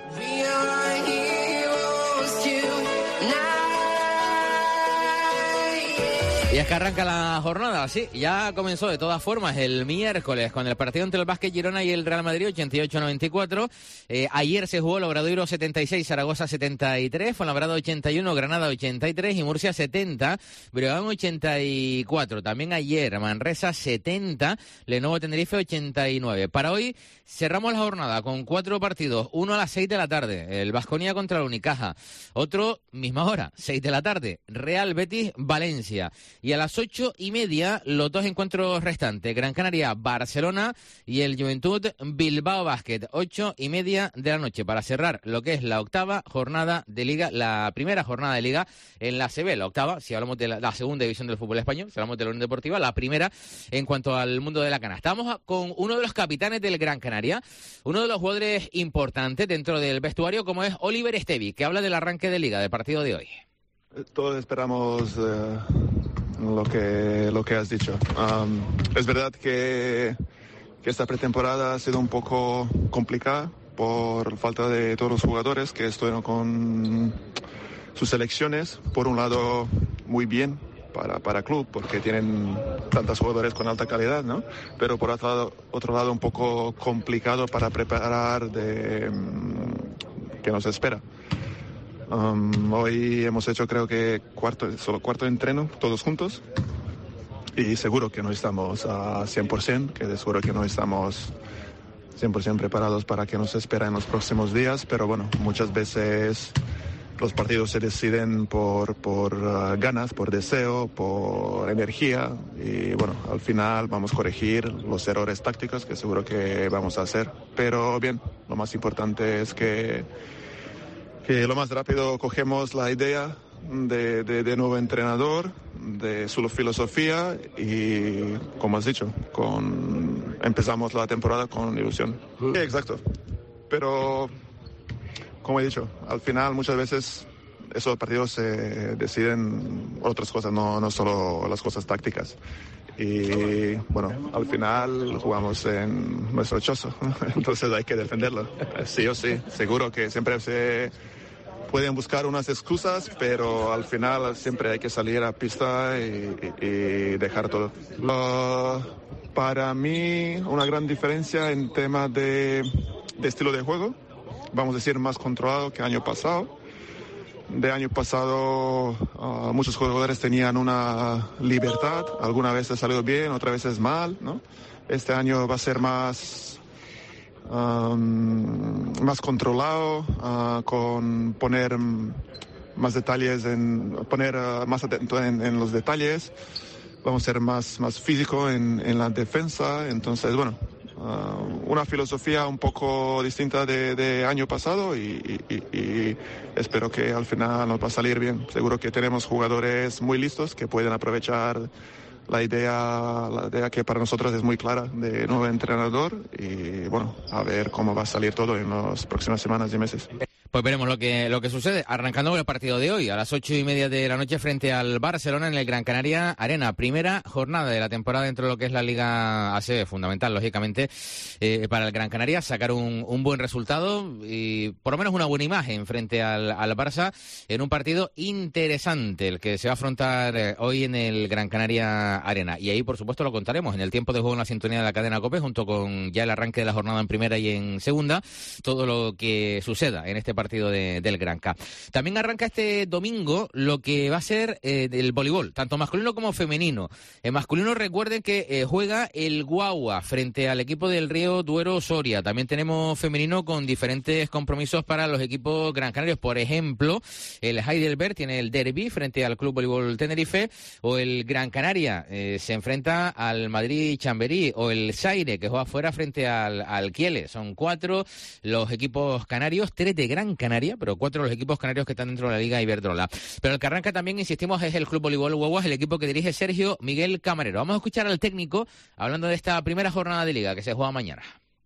Y es que arranca la jornada, sí, ya comenzó de todas formas el miércoles con el partido entre el Básquet Girona y el Real Madrid, 88-94. Ayer se jugó el Obradoiro 76, Zaragoza 73, Fuenlabrada 81, Granada 83 y Murcia 70, Breogán 84. También ayer Manresa 70, Lenovo Tenerife 89. Para hoy cerramos la jornada con 4 partidos, uno a las 6 de la tarde, el Baskonia contra el Unicaja, otro misma hora, 6 de la tarde, Real Betis Valencia. Y a las 8:30, los 2 encuentros restantes, Gran Canaria, Barcelona y el Juventud Bilbao Basket, 8:30 de la noche, para cerrar lo que es la octava jornada de Liga, la primera jornada de Liga en la CB, la octava, si hablamos de la segunda división del fútbol español, si hablamos de la Unión Deportiva, la primera en cuanto al mundo de la cana. Estamos con uno de los capitanes del Gran Canaria, uno de los jugadores importantes dentro del vestuario, como es Oliver Estevi, que habla del arranque de Liga, del partido de hoy. Todos esperamos lo que has dicho. Es verdad que esta pretemporada ha sido un poco complicada por falta de todos los jugadores que estuvieron con sus selecciones. Por un lado, muy bien para club, porque tienen tantos jugadores con alta calidad, ¿no? Pero por otro lado un poco complicado para preparar que nos espera. Hoy hemos hecho, creo que solo cuarto entreno todos juntos, y seguro que no estamos a 100%, que seguro que no estamos 100% preparados para que nos espera en los próximos días, pero bueno, muchas veces los partidos se deciden por ganas, por deseo, por energía, y bueno, al final vamos a corregir los errores tácticos que seguro que vamos a hacer, pero bien, lo más importante es que lo más rápido cogemos la idea de nuevo entrenador, de su filosofía, y como has dicho, empezamos la temporada con ilusión. Sí, exacto, pero como he dicho, al final muchas veces esos partidos se deciden otras cosas, no solo las cosas tácticas. Y bueno, al final jugamos en nuestro chozo, entonces hay que defenderlo, sí o sí. Seguro que siempre pueden buscar unas excusas, pero al final siempre hay que salir a pista y dejar todo. Para mí, una gran diferencia en tema de estilo de juego, vamos a decir más controlado que año pasado. De año pasado muchos jugadores tenían una libertad, algunas veces salió bien, otras veces mal, ¿no? Este año va a ser más controlado, con poner más detalles, poner más atento en los detalles. Vamos a ser más físico en la defensa. Entonces, bueno, una filosofía un poco distinta de año pasado y espero que al final nos va a salir bien. Seguro que tenemos jugadores muy listos que pueden aprovechar la idea que para nosotros es muy clara de nuevo entrenador y bueno, a ver cómo va a salir todo en las próximas semanas y meses. Pues veremos lo que sucede, arrancando con el partido de hoy, a las 8:30 de la noche frente al Barcelona en el Gran Canaria Arena. Primera jornada de la temporada dentro de lo que es la Liga ACB, fundamental, lógicamente, para el Gran Canaria, sacar un buen resultado y por lo menos una buena imagen frente al Barça en un partido interesante, el que se va a afrontar hoy en el Gran Canaria Arena. Y ahí, por supuesto, lo contaremos en el tiempo de juego en la sintonía de la cadena COPE, junto con ya el arranque de la jornada en primera y en segunda, todo lo que suceda en este partido del Granca. También arranca este domingo lo que va a ser el voleibol, tanto masculino como femenino. En masculino, recuerden que juega el Guagua frente al equipo del Río Duero Soria. También tenemos femenino con diferentes compromisos para los equipos gran canarios. Por ejemplo, el Heidelberg tiene el derbi frente al Club Voleibol Tenerife, o el Gran Canaria se enfrenta al Madrid Chamberí, o el Saire, que juega fuera frente al Kiele. Son 4 los equipos canarios, 3 de Gran Canaria, pero 4 los equipos canarios que están dentro de la Liga Iberdrola. Pero el que arranca también, insistimos, es el Club Voleibol Guaguas, el equipo que dirige Sergio Miguel Camarero. Vamos a escuchar al técnico hablando de esta primera jornada de Liga que se juega mañana.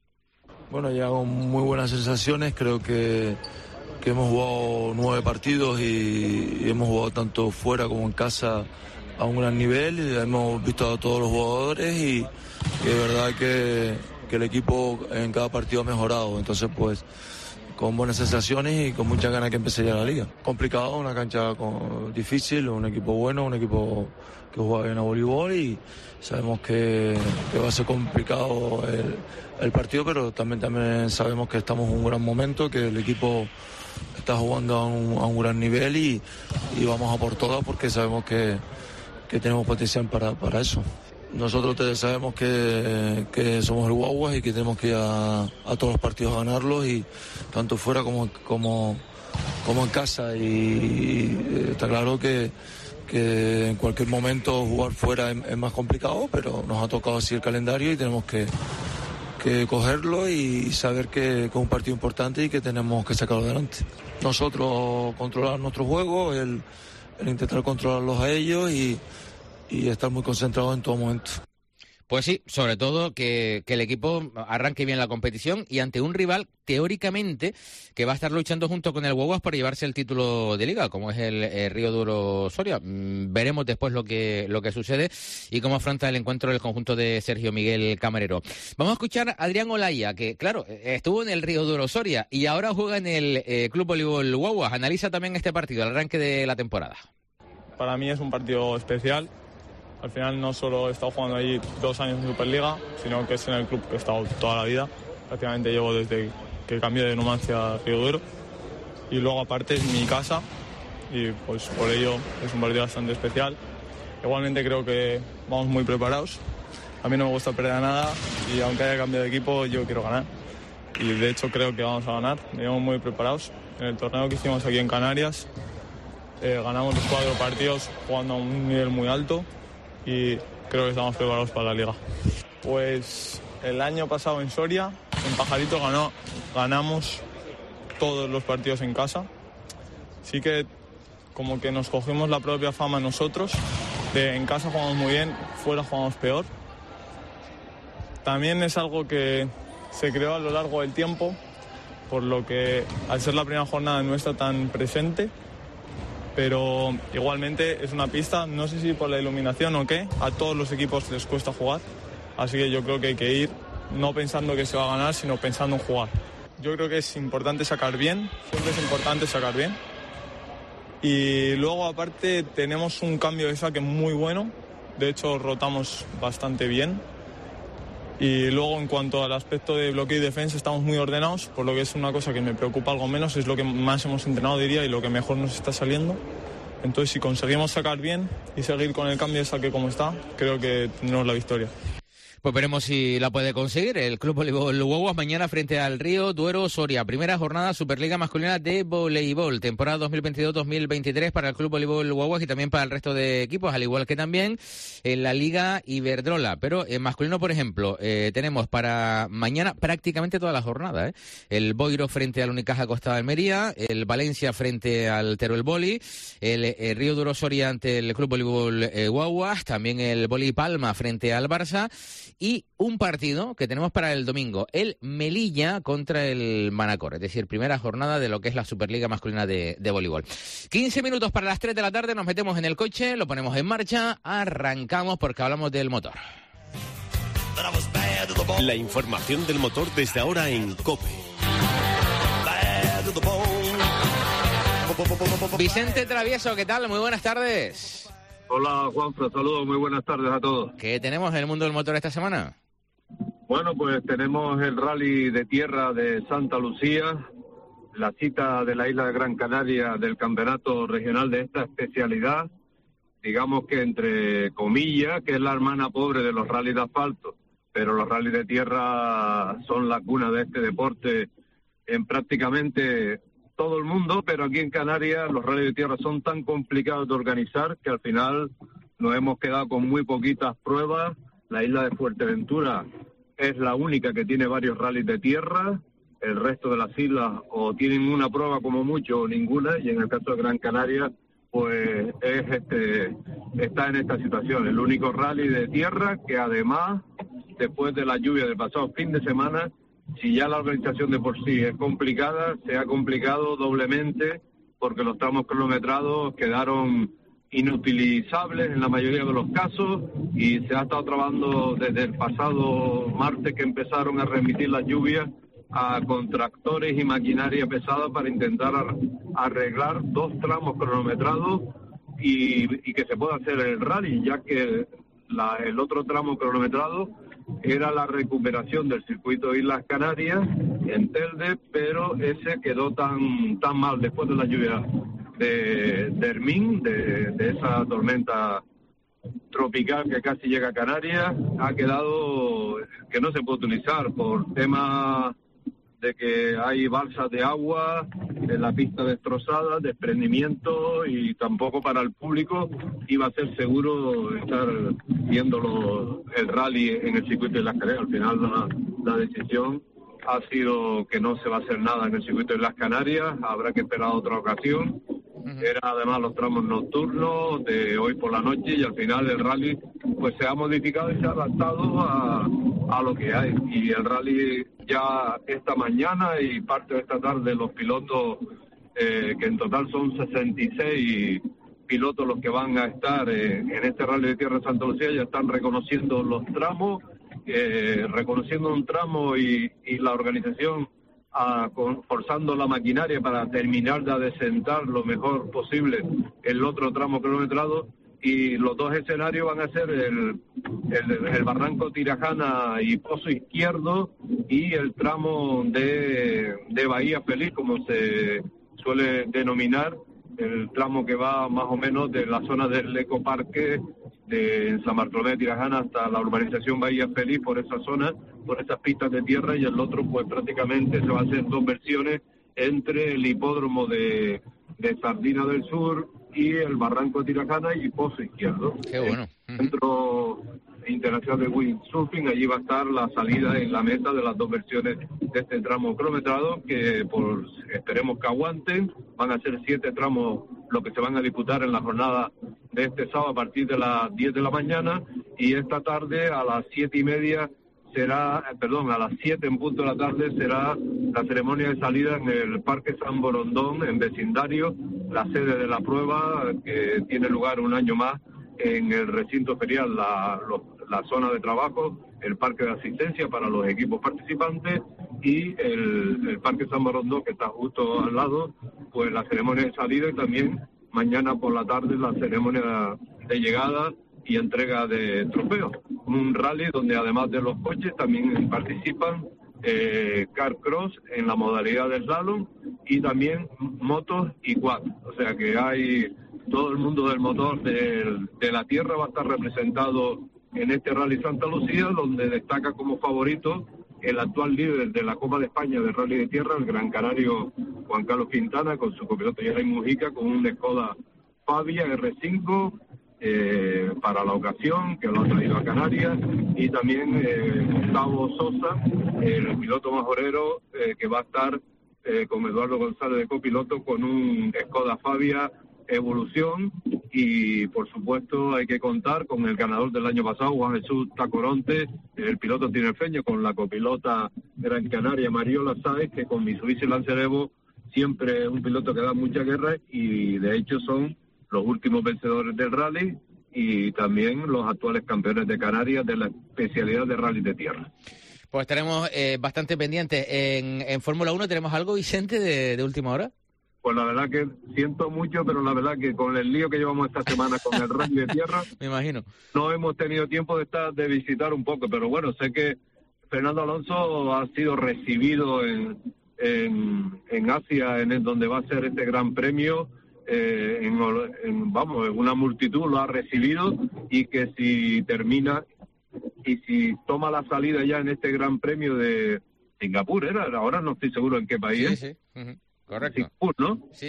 Bueno, ya con muy buenas sensaciones, creo que hemos jugado 9 partidos y hemos jugado tanto fuera como en casa a un gran nivel, y hemos visto a todos los jugadores y es verdad que el equipo en cada partido ha mejorado, entonces pues con buenas sensaciones y con muchas ganas que empiece ya la liga. Complicado, una cancha difícil, un equipo bueno, un equipo que juega bien a voleibol y sabemos que va a ser complicado el partido, pero también sabemos que estamos en un gran momento, que el equipo está jugando a un gran nivel y vamos a por todas porque sabemos que tenemos potencial para eso. Nosotros sabemos que somos el Guaguas y que tenemos que ir a todos los partidos a ganarlos, y tanto fuera como en casa, y está claro que en cualquier momento jugar fuera es más complicado, pero nos ha tocado así el calendario y tenemos que cogerlo y saber que es un partido importante y que tenemos que sacarlo adelante. Nosotros controlar nuestro juego, el intentar controlarlos a ellos y estar muy concentrado en todo momento. Pues sí, sobre todo que el equipo arranque bien la competición y ante un rival, teóricamente, que va a estar luchando junto con el Guaguas por llevarse el título de Liga, como es el Río Duero Soria. Veremos después lo que sucede y cómo afronta el encuentro del conjunto de Sergio Miguel Camarero. Vamos a escuchar a Adrián Olaya, que, claro, estuvo en el Río Duero Soria y ahora juega en el Club Voleibol Guaguas. Analiza también este partido, el arranque de la temporada. Para mí es un partido especial. Al final no solo he estado jugando allí 2 años en Superliga, sino que es en el club que he estado toda la vida. Prácticamente llevo desde que cambié de Numancia a Río Duero. Y luego aparte es mi casa y pues por ello es un partido bastante especial. Igualmente creo que vamos muy preparados. A mí no me gusta perder nada y aunque haya cambiado de equipo yo quiero ganar. Y de hecho creo que vamos a ganar. Venimos muy preparados. En el torneo que hicimos aquí en Canarias ganamos los 4 partidos jugando a un nivel muy alto. Y creo que estamos preparados para la liga. Pues el año pasado en Soria, en Pajarito ganamos todos los partidos en casa. Sí que como que nos cogimos la propia fama nosotros, de en casa jugamos muy bien, fuera jugamos peor. También es algo que se creó a lo largo del tiempo, por lo que al ser la primera jornada no está tan presente. Pero igualmente es una pista, no sé si por la iluminación o qué, a todos los equipos les cuesta jugar, así que yo creo que hay que ir no pensando que se va a ganar, sino pensando en jugar. Yo creo que es importante sacar bien, siempre es importante sacar bien, Y luego aparte tenemos un cambio de saque muy bueno, de hecho rotamos bastante bien. Y luego en cuanto al aspecto de bloqueo y defensa estamos muy ordenados, por lo que es una cosa que me preocupa algo menos, es lo que más hemos entrenado diría y lo que mejor nos está saliendo. Entonces si conseguimos sacar bien y seguir con el cambio de saque como está, creo que tendremos la victoria. Pues veremos si la puede conseguir el Club Voleibol Guaguas mañana frente al Río Duero Soria. Primera jornada Superliga Masculina de Voleibol, temporada 2022-2023 para el Club Voleibol Guaguas y también para el resto de equipos, al igual que también en la Liga Iberdrola. Pero en masculino, por ejemplo, tenemos para mañana prácticamente toda la jornada, el Boiro frente al Unicaja Costa de Almería, el Valencia frente al Teruel Boli, el Río Duero Soria ante el Club Voleibol Guaguas, también el Boli Palma frente al Barça. Y un partido que tenemos para el domingo, el Melilla contra el Manacor, es decir, primera jornada de lo que es la Superliga Masculina de voleibol. 15 minutos para las 3 de la tarde, nos metemos en el coche, lo ponemos en marcha, arrancamos porque hablamos del motor. La información del motor desde ahora en COPE. Vicente Travieso, ¿qué tal? Muy buenas tardes. Hola Juanfran, saludos, muy buenas tardes a todos. ¿Qué tenemos en el mundo del motor esta semana? Bueno, pues tenemos el Rally de Tierra de Santa Lucía, la cita de la isla de Gran Canaria del campeonato regional de esta especialidad, digamos que entre comillas, que es la hermana pobre de los rallies de asfalto, pero los rallies de tierra son la cuna de este deporte en prácticamente todo el mundo, pero aquí en Canarias los rallies de tierra son tan complicados de organizar que al final nos hemos quedado con muy poquitas pruebas. La isla de Fuerteventura es la única que tiene varios rallies de tierra, el resto de las islas o tienen una prueba como mucho o ninguna, y en el caso de Gran Canaria pues está en esta situación, el único rally de tierra que además, después de la lluvia del pasado fin de semana, si ya la organización de por sí es complicada, se ha complicado doblemente porque los tramos cronometrados quedaron inutilizables en la mayoría de los casos y se ha estado trabajando desde el pasado martes que empezaron a remitir las lluvias a contractores y maquinaria pesada para intentar arreglar 2 tramos cronometrados y que se pueda hacer el rally, ya que el otro tramo cronometrado era la recuperación del circuito de Islas Canarias en Telde, pero ese quedó tan mal después de la lluvia de Hermín, de esa tormenta tropical que casi llega a Canarias, ha quedado que no se puede utilizar por temas de que hay balsas de agua, en la pista destrozada, desprendimiento, y tampoco para el público iba a ser seguro estar viendo el rally en el circuito de Las Canarias. Al final la decisión ha sido que no se va a hacer nada en el circuito de Las Canarias, habrá que esperar otra ocasión. Era además los tramos nocturnos de hoy por la noche y al final el rally pues se ha modificado y se ha adaptado a lo que hay. Y el rally ya esta mañana y parte de esta tarde los pilotos, que en total son 66 pilotos los que van a estar en este rally de Tierra de Santa Lucía, ya están reconociendo los tramos, reconociendo un tramo y la organización forzando la maquinaria para terminar de adecentar lo mejor posible el otro tramo cronometrado, y los 2 escenarios van a ser el Barranco Tirajana y Pozo Izquierdo y el tramo de Bahía Feliz, como se suele denominar, el tramo que va más o menos de la zona del ecoparque de San Bartolomé de Tirajana hasta la urbanización Bahía Feliz, por esa zona, por esas pistas de tierra, y el otro pues prácticamente se va a hacer 2 versiones entre el hipódromo de Sardina del Sur y el Barranco de Tirajana y Pozo Izquierdo. Qué bueno. Centro Internacional de Windsurfing, allí va a estar la salida en la meta de las 2 versiones de este tramo cronometrado, que esperemos que aguanten. Van a ser 7 tramos los que se van a disputar en la jornada de este sábado a partir de las 10 de la mañana, y esta tarde a las 7:30 a las 7 en punto de la tarde será la ceremonia de salida en el Parque San Borondón, en vecindario, la sede de la prueba, que tiene lugar un año más en el recinto ferial, la zona de trabajo, el parque de asistencia para los equipos participantes y el Parque San Borondón, que está justo al lado, pues la ceremonia de salida, y también mañana por la tarde la ceremonia de llegada y entrega de trofeos. Un rally donde además de los coches también participan car cross en la modalidad del slalom y también motos y quad. O sea que hay todo el mundo del motor de la tierra va a estar representado en este Rally Santa Lucía, donde destaca como favorito el actual líder de la Copa de España de Rally de Tierra, el gran canario Juan Carlos Quintana, con su copiloto Yaray Mujica, con un Skoda Fabia R5 para la ocasión, que lo ha traído a Canarias, y también Gustavo Sosa, el piloto majorero, que va a estar con Eduardo González de copiloto, con un Skoda Fabia Evolución, y por supuesto hay que contar con el ganador del año pasado, Juan Jesús Tacoronte, el piloto tinerfeño, con la copilota Gran Canaria Mariola Sáez, que con Mitsubishi Lancer Evo siempre es un piloto que da mucha guerra, y de hecho son los últimos vencedores del rally y también los actuales campeones de Canarias de la especialidad de rally de tierra. Pues tenemos bastante pendientes. En Fórmula 1 tenemos algo, Vicente, de última hora. Pues la verdad que siento mucho, pero la verdad que con el lío que llevamos esta semana con el rally de tierra, me imagino, no hemos tenido tiempo de visitar un poco, pero bueno, sé que Fernando Alonso ha sido recibido en Asia, en donde va a ser este gran premio, en una multitud lo ha recibido, y que si termina y si toma la salida ya en este gran premio de Singapur, ahora no estoy seguro en qué país es. Sí. Uh-huh. Correcto. Singapur, ¿no? Sí.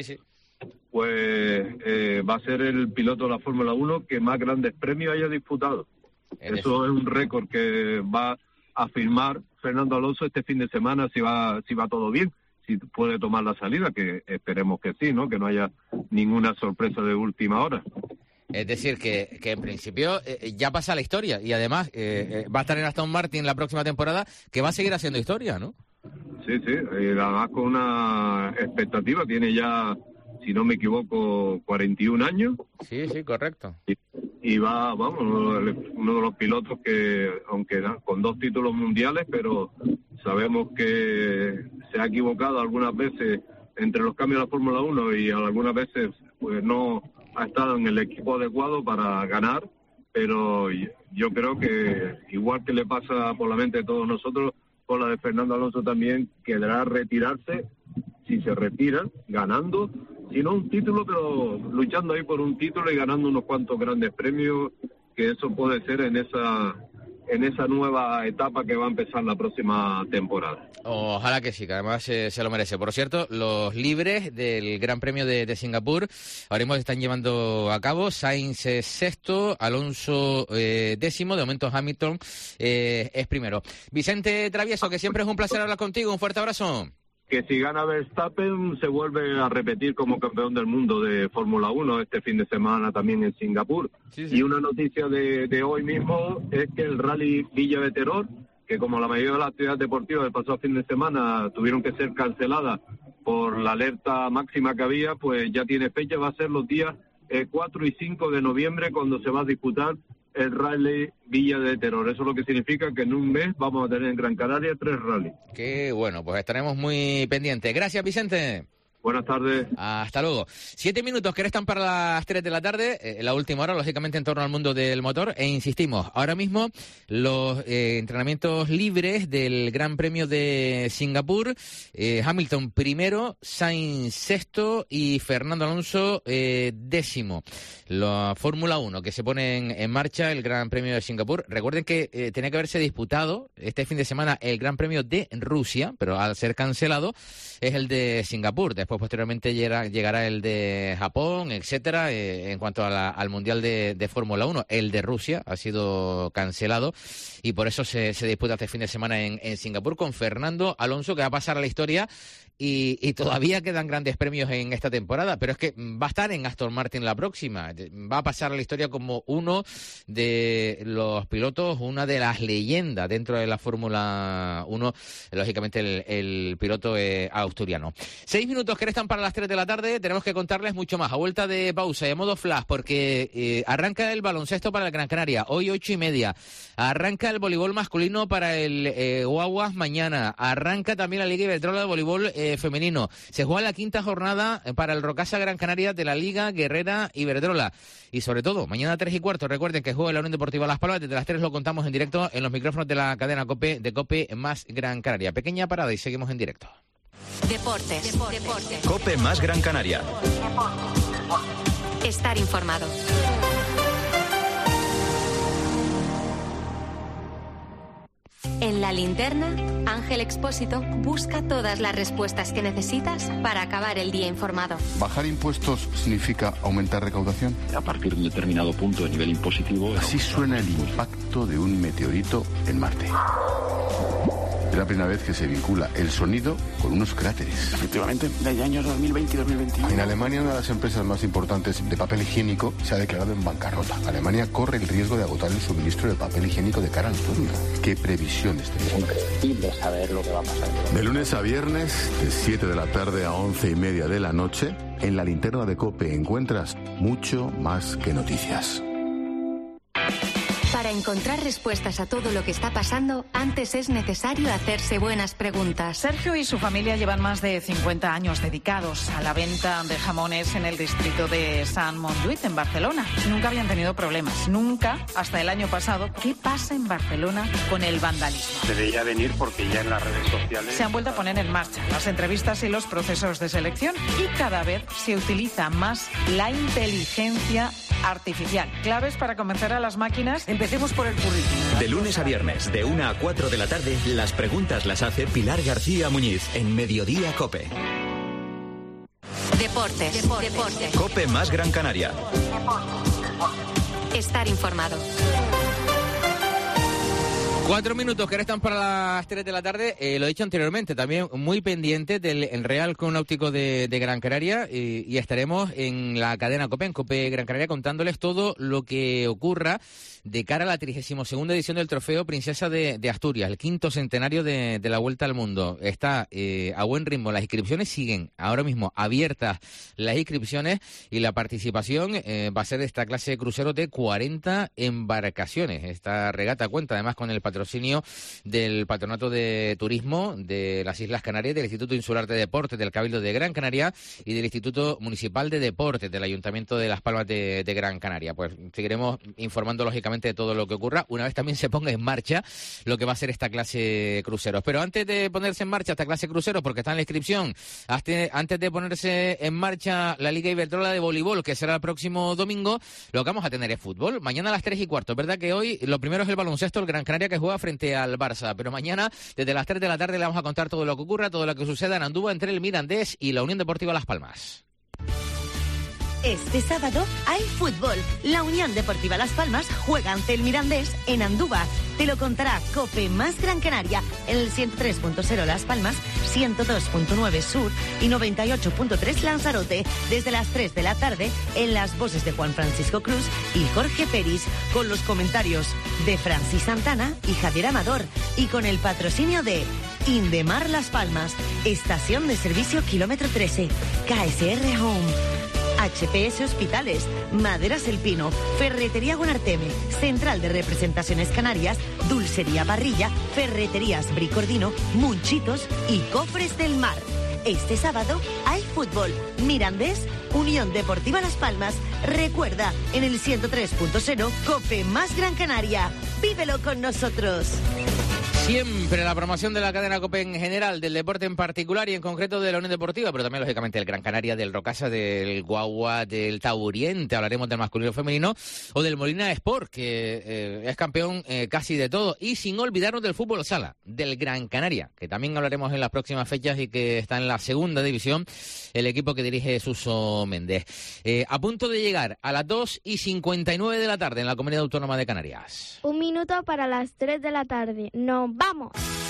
Pues va a ser el piloto de la Fórmula 1 que más grandes premios haya disputado. Eso es un récord que va a firmar Fernando Alonso este fin de semana, si va todo bien, si puede tomar la salida, que esperemos que sí, ¿no? Que no haya ninguna sorpresa de última hora. Es decir, que en principio ya pasa la historia, y además va a estar en Aston Martin la próxima temporada, que va a seguir haciendo historia, ¿no? Sí, además con una expectativa, tiene ya, si no me equivoco, 41 años. Sí, correcto. Y va, uno de los pilotos que, aunque con 2 títulos mundiales, pero sabemos que se ha equivocado algunas veces entre los cambios de la Fórmula 1 y algunas veces pues no ha estado en el equipo adecuado para ganar, pero yo creo que igual que le pasa por la mente de todos nosotros, con la de Fernando Alonso también quedará retirarse, si se retira, ganando, si no un título, pero luchando ahí por un título y ganando unos cuantos grandes premios, que eso puede ser en esa nueva etapa que va a empezar la próxima temporada. Ojalá que sí, que además se lo merece. Por cierto, los libres del Gran Premio de Singapur ahora mismo se están llevando a cabo. Sainz es sexto, Alonso décimo, de momento Hamilton es primero. Vicente Travieso, que siempre es un placer hablar contigo, un fuerte abrazo. Que si gana Verstappen se vuelve a repetir como campeón del mundo de Fórmula 1 este fin de semana también en Singapur. Sí. Y una noticia de hoy mismo es que el Rally Villa de Teror, que como la mayoría de las actividades deportivas del pasado fin de semana tuvieron que ser canceladas por la alerta máxima que había, pues ya tiene fecha, va a ser los días 4 y 5 de noviembre cuando se va a disputar el Rally Villa de Teror. Eso es lo que significa que en un mes vamos a tener en Gran Canaria 3 rallies. Qué bueno, pues estaremos muy pendientes. Gracias, Vicente. Buenas tardes. Hasta luego. 7 minutos que restan para las 3 de la tarde, la última hora, lógicamente, en torno al mundo del motor. E insistimos, ahora mismo los entrenamientos libres del Gran Premio de Singapur. Hamilton primero, Sainz sexto y Fernando Alonso décimo. La Fórmula 1 que se pone en marcha, el Gran Premio de Singapur. Recuerden que tenía que haberse disputado este fin de semana el Gran Premio de Rusia, pero al ser cancelado es el de Singapur. Después, posteriormente, llegará el de Japón, etcétera. En cuanto al Mundial de Fórmula 1, el de Rusia ha sido cancelado y por eso se disputa este fin de semana en Singapur con Fernando Alonso, que va a pasar a la historia. Y todavía quedan grandes premios en esta temporada, pero es que va a estar en Aston Martin la próxima. Va a pasar a la historia como uno de los pilotos, una de las leyendas dentro de la Fórmula 1, lógicamente el piloto asturiano. 6 minutos que restan para las 3 de la tarde. Tenemos que contarles mucho más a vuelta de pausa y a modo flash, porque arranca el baloncesto para el Gran Canaria, hoy 8:30. Arranca el voleibol masculino para el Guaguas mañana. Arranca también la Liga Iberdrola de voleibol femenino. Se juega la quinta jornada para el Rocasa Gran Canaria de la Liga Guerrera Iberdrola. Y sobre todo, mañana 3:15, recuerden que juega la Unión Deportiva Las Palmas. Desde las 3 lo contamos en directo en los micrófonos de la cadena COPE, de COPE más Gran Canaria. Pequeña parada y seguimos en directo. Deportes. COPE más Gran Canaria. Estar informado. En La Linterna, Ángel Expósito busca todas las respuestas que necesitas para acabar el día informado. ¿Bajar impuestos significa aumentar recaudación? A partir de un determinado punto de nivel impositivo... Así suena el impacto de un meteorito en Marte. Es la primera vez que se vincula el sonido con unos cráteres. Efectivamente, de años 2020 y 2021. En Alemania, una de las empresas más importantes de papel higiénico se ha declarado en bancarrota. Alemania corre el riesgo de agotar el suministro de papel higiénico de cara al otoño. ¿Qué previsiones tenemos? Es imposible saber lo que va a pasar. De lunes a viernes, de 7 de la tarde a 11:30 de la noche, en La Linterna de COPE encuentras mucho más que noticias. Para encontrar respuestas a todo lo que está pasando, antes es necesario hacerse buenas preguntas. Sergio y su familia llevan más de 50 años dedicados a la venta de jamones en el distrito de Sant Montjuïc, en Barcelona. Nunca habían tenido problemas, nunca, hasta el año pasado. ¿Qué pasa en Barcelona con el vandalismo? Se veía venir porque ya en las redes sociales... Se han vuelto a poner en marcha las entrevistas y los procesos de selección y cada vez se utiliza más la inteligencia artificial. Claves para convencer a las máquinas. Empecemos por el currículum. De lunes a viernes, de 1 a 4 de la tarde, las preguntas las hace Pilar García Muñiz en Mediodía COPE. Deportes. COPE más Gran Canaria. Estar informado. 4 minutos que restan para las 3 de la tarde. Lo he dicho anteriormente, también muy pendiente del Real Club Náutico de Gran Canaria y estaremos en la cadena COPE, en COPE Gran Canaria, contándoles todo lo que ocurra de cara a la 32ª edición del Trofeo Princesa de Asturias, el 5º centenario de la Vuelta al Mundo. Está a buen ritmo, las inscripciones siguen ahora mismo abiertas las inscripciones y la participación va a ser de esta clase de cruceros de 40 embarcaciones. Esta regata cuenta además con el patrocinio del Patronato de Turismo de las Islas Canarias, del Instituto Insular de Deportes del Cabildo de Gran Canaria y del Instituto Municipal de Deportes del Ayuntamiento de Las Palmas de Gran Canaria. Pues seguiremos informando lógicamente de todo lo que ocurra una vez también se ponga en marcha lo que va a ser esta clase de cruceros. Pero antes de ponerse en marcha esta clase de cruceros, porque está en la inscripción, antes de ponerse en marcha la Liga Iberdrola de voleibol, que será el próximo domingo, lo que vamos a tener es fútbol. Mañana a las 3:15. Es verdad que hoy lo primero es el baloncesto, el Gran Canaria que juega frente al Barça, pero mañana desde las 3 de la tarde le vamos a contar todo lo que ocurra, todo lo que suceda en Andúba entre el Mirandés y la Unión Deportiva Las Palmas. Este sábado hay fútbol. La Unión Deportiva Las Palmas juega ante el Mirandés en Andúba. Te lo contará COPE más Gran Canaria en el 103.0 Las Palmas, 102.9 Sur y 98.3 Lanzarote. Desde las 3 de la tarde en las voces de Juan Francisco Cruz y Jorge Peris, con los comentarios de Francis Santana y Javier Amador y con el patrocinio de Indemar Las Palmas, Estación de Servicio Kilómetro 13, KSR Home, HPS Hospitales, Maderas El Pino, Ferretería Gonarteme, Central de Representaciones Canarias, Dulcería Parrilla, Ferreterías Bricordino, Munchitos y Cofres del Mar. Este sábado hay fútbol. Mirandés, Unión Deportiva Las Palmas. Recuerda, en el 103.0, COPE más Gran Canaria. ¡Vívelo con nosotros! Siempre la promoción de la cadena COPE en general, del deporte en particular y en concreto de la Unión Deportiva, pero también lógicamente del Gran Canaria, del Rocasa, del Guagua, del Tauriente, hablaremos del masculino femenino, o del Molina Sport, que es campeón casi de todo, y sin olvidarnos del fútbol sala, del Gran Canaria, que también hablaremos en las próximas fechas y que está en la segunda división, el equipo que dirige Suso Méndez. A punto de llegar a las 2:59 de la tarde en la Comunidad Autónoma de Canarias. 1 minuto para las 3 de la tarde. ¡Nos vamos!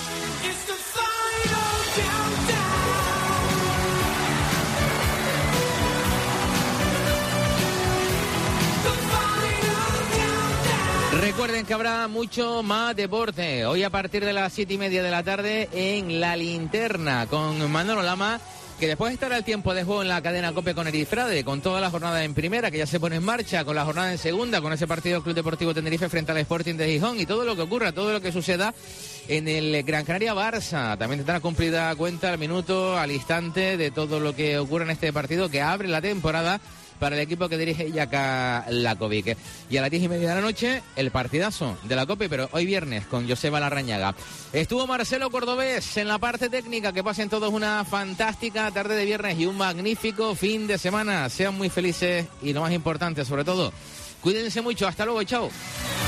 Recuerden que habrá mucho más deporte hoy a partir de las 7:30 de la tarde en La Linterna con Manolo Lama que después estará el tiempo de juego en la cadena COPE con Erifrade, con toda la jornada en primera, que ya se pone en marcha, con la jornada en segunda, con ese partido Club Deportivo Tenerife frente al Sporting de Gijón, y todo lo que ocurra, todo lo que suceda en el Gran Canaria Barça. También tendrá cumplida cuenta al minuto, al instante, de todo lo que ocurre en este partido que abre la temporada para el equipo que dirige Jaka Lakovic. Y a las 10:30 de la noche, el partidazo de la COPE, pero hoy viernes, con Joseba Larrañaga. Estuvo Marcelo Cordobés en la parte técnica. Que pasen todos una fantástica tarde de viernes y un magnífico fin de semana. Sean muy felices y, lo más importante, sobre todo, cuídense mucho. Hasta luego, chao.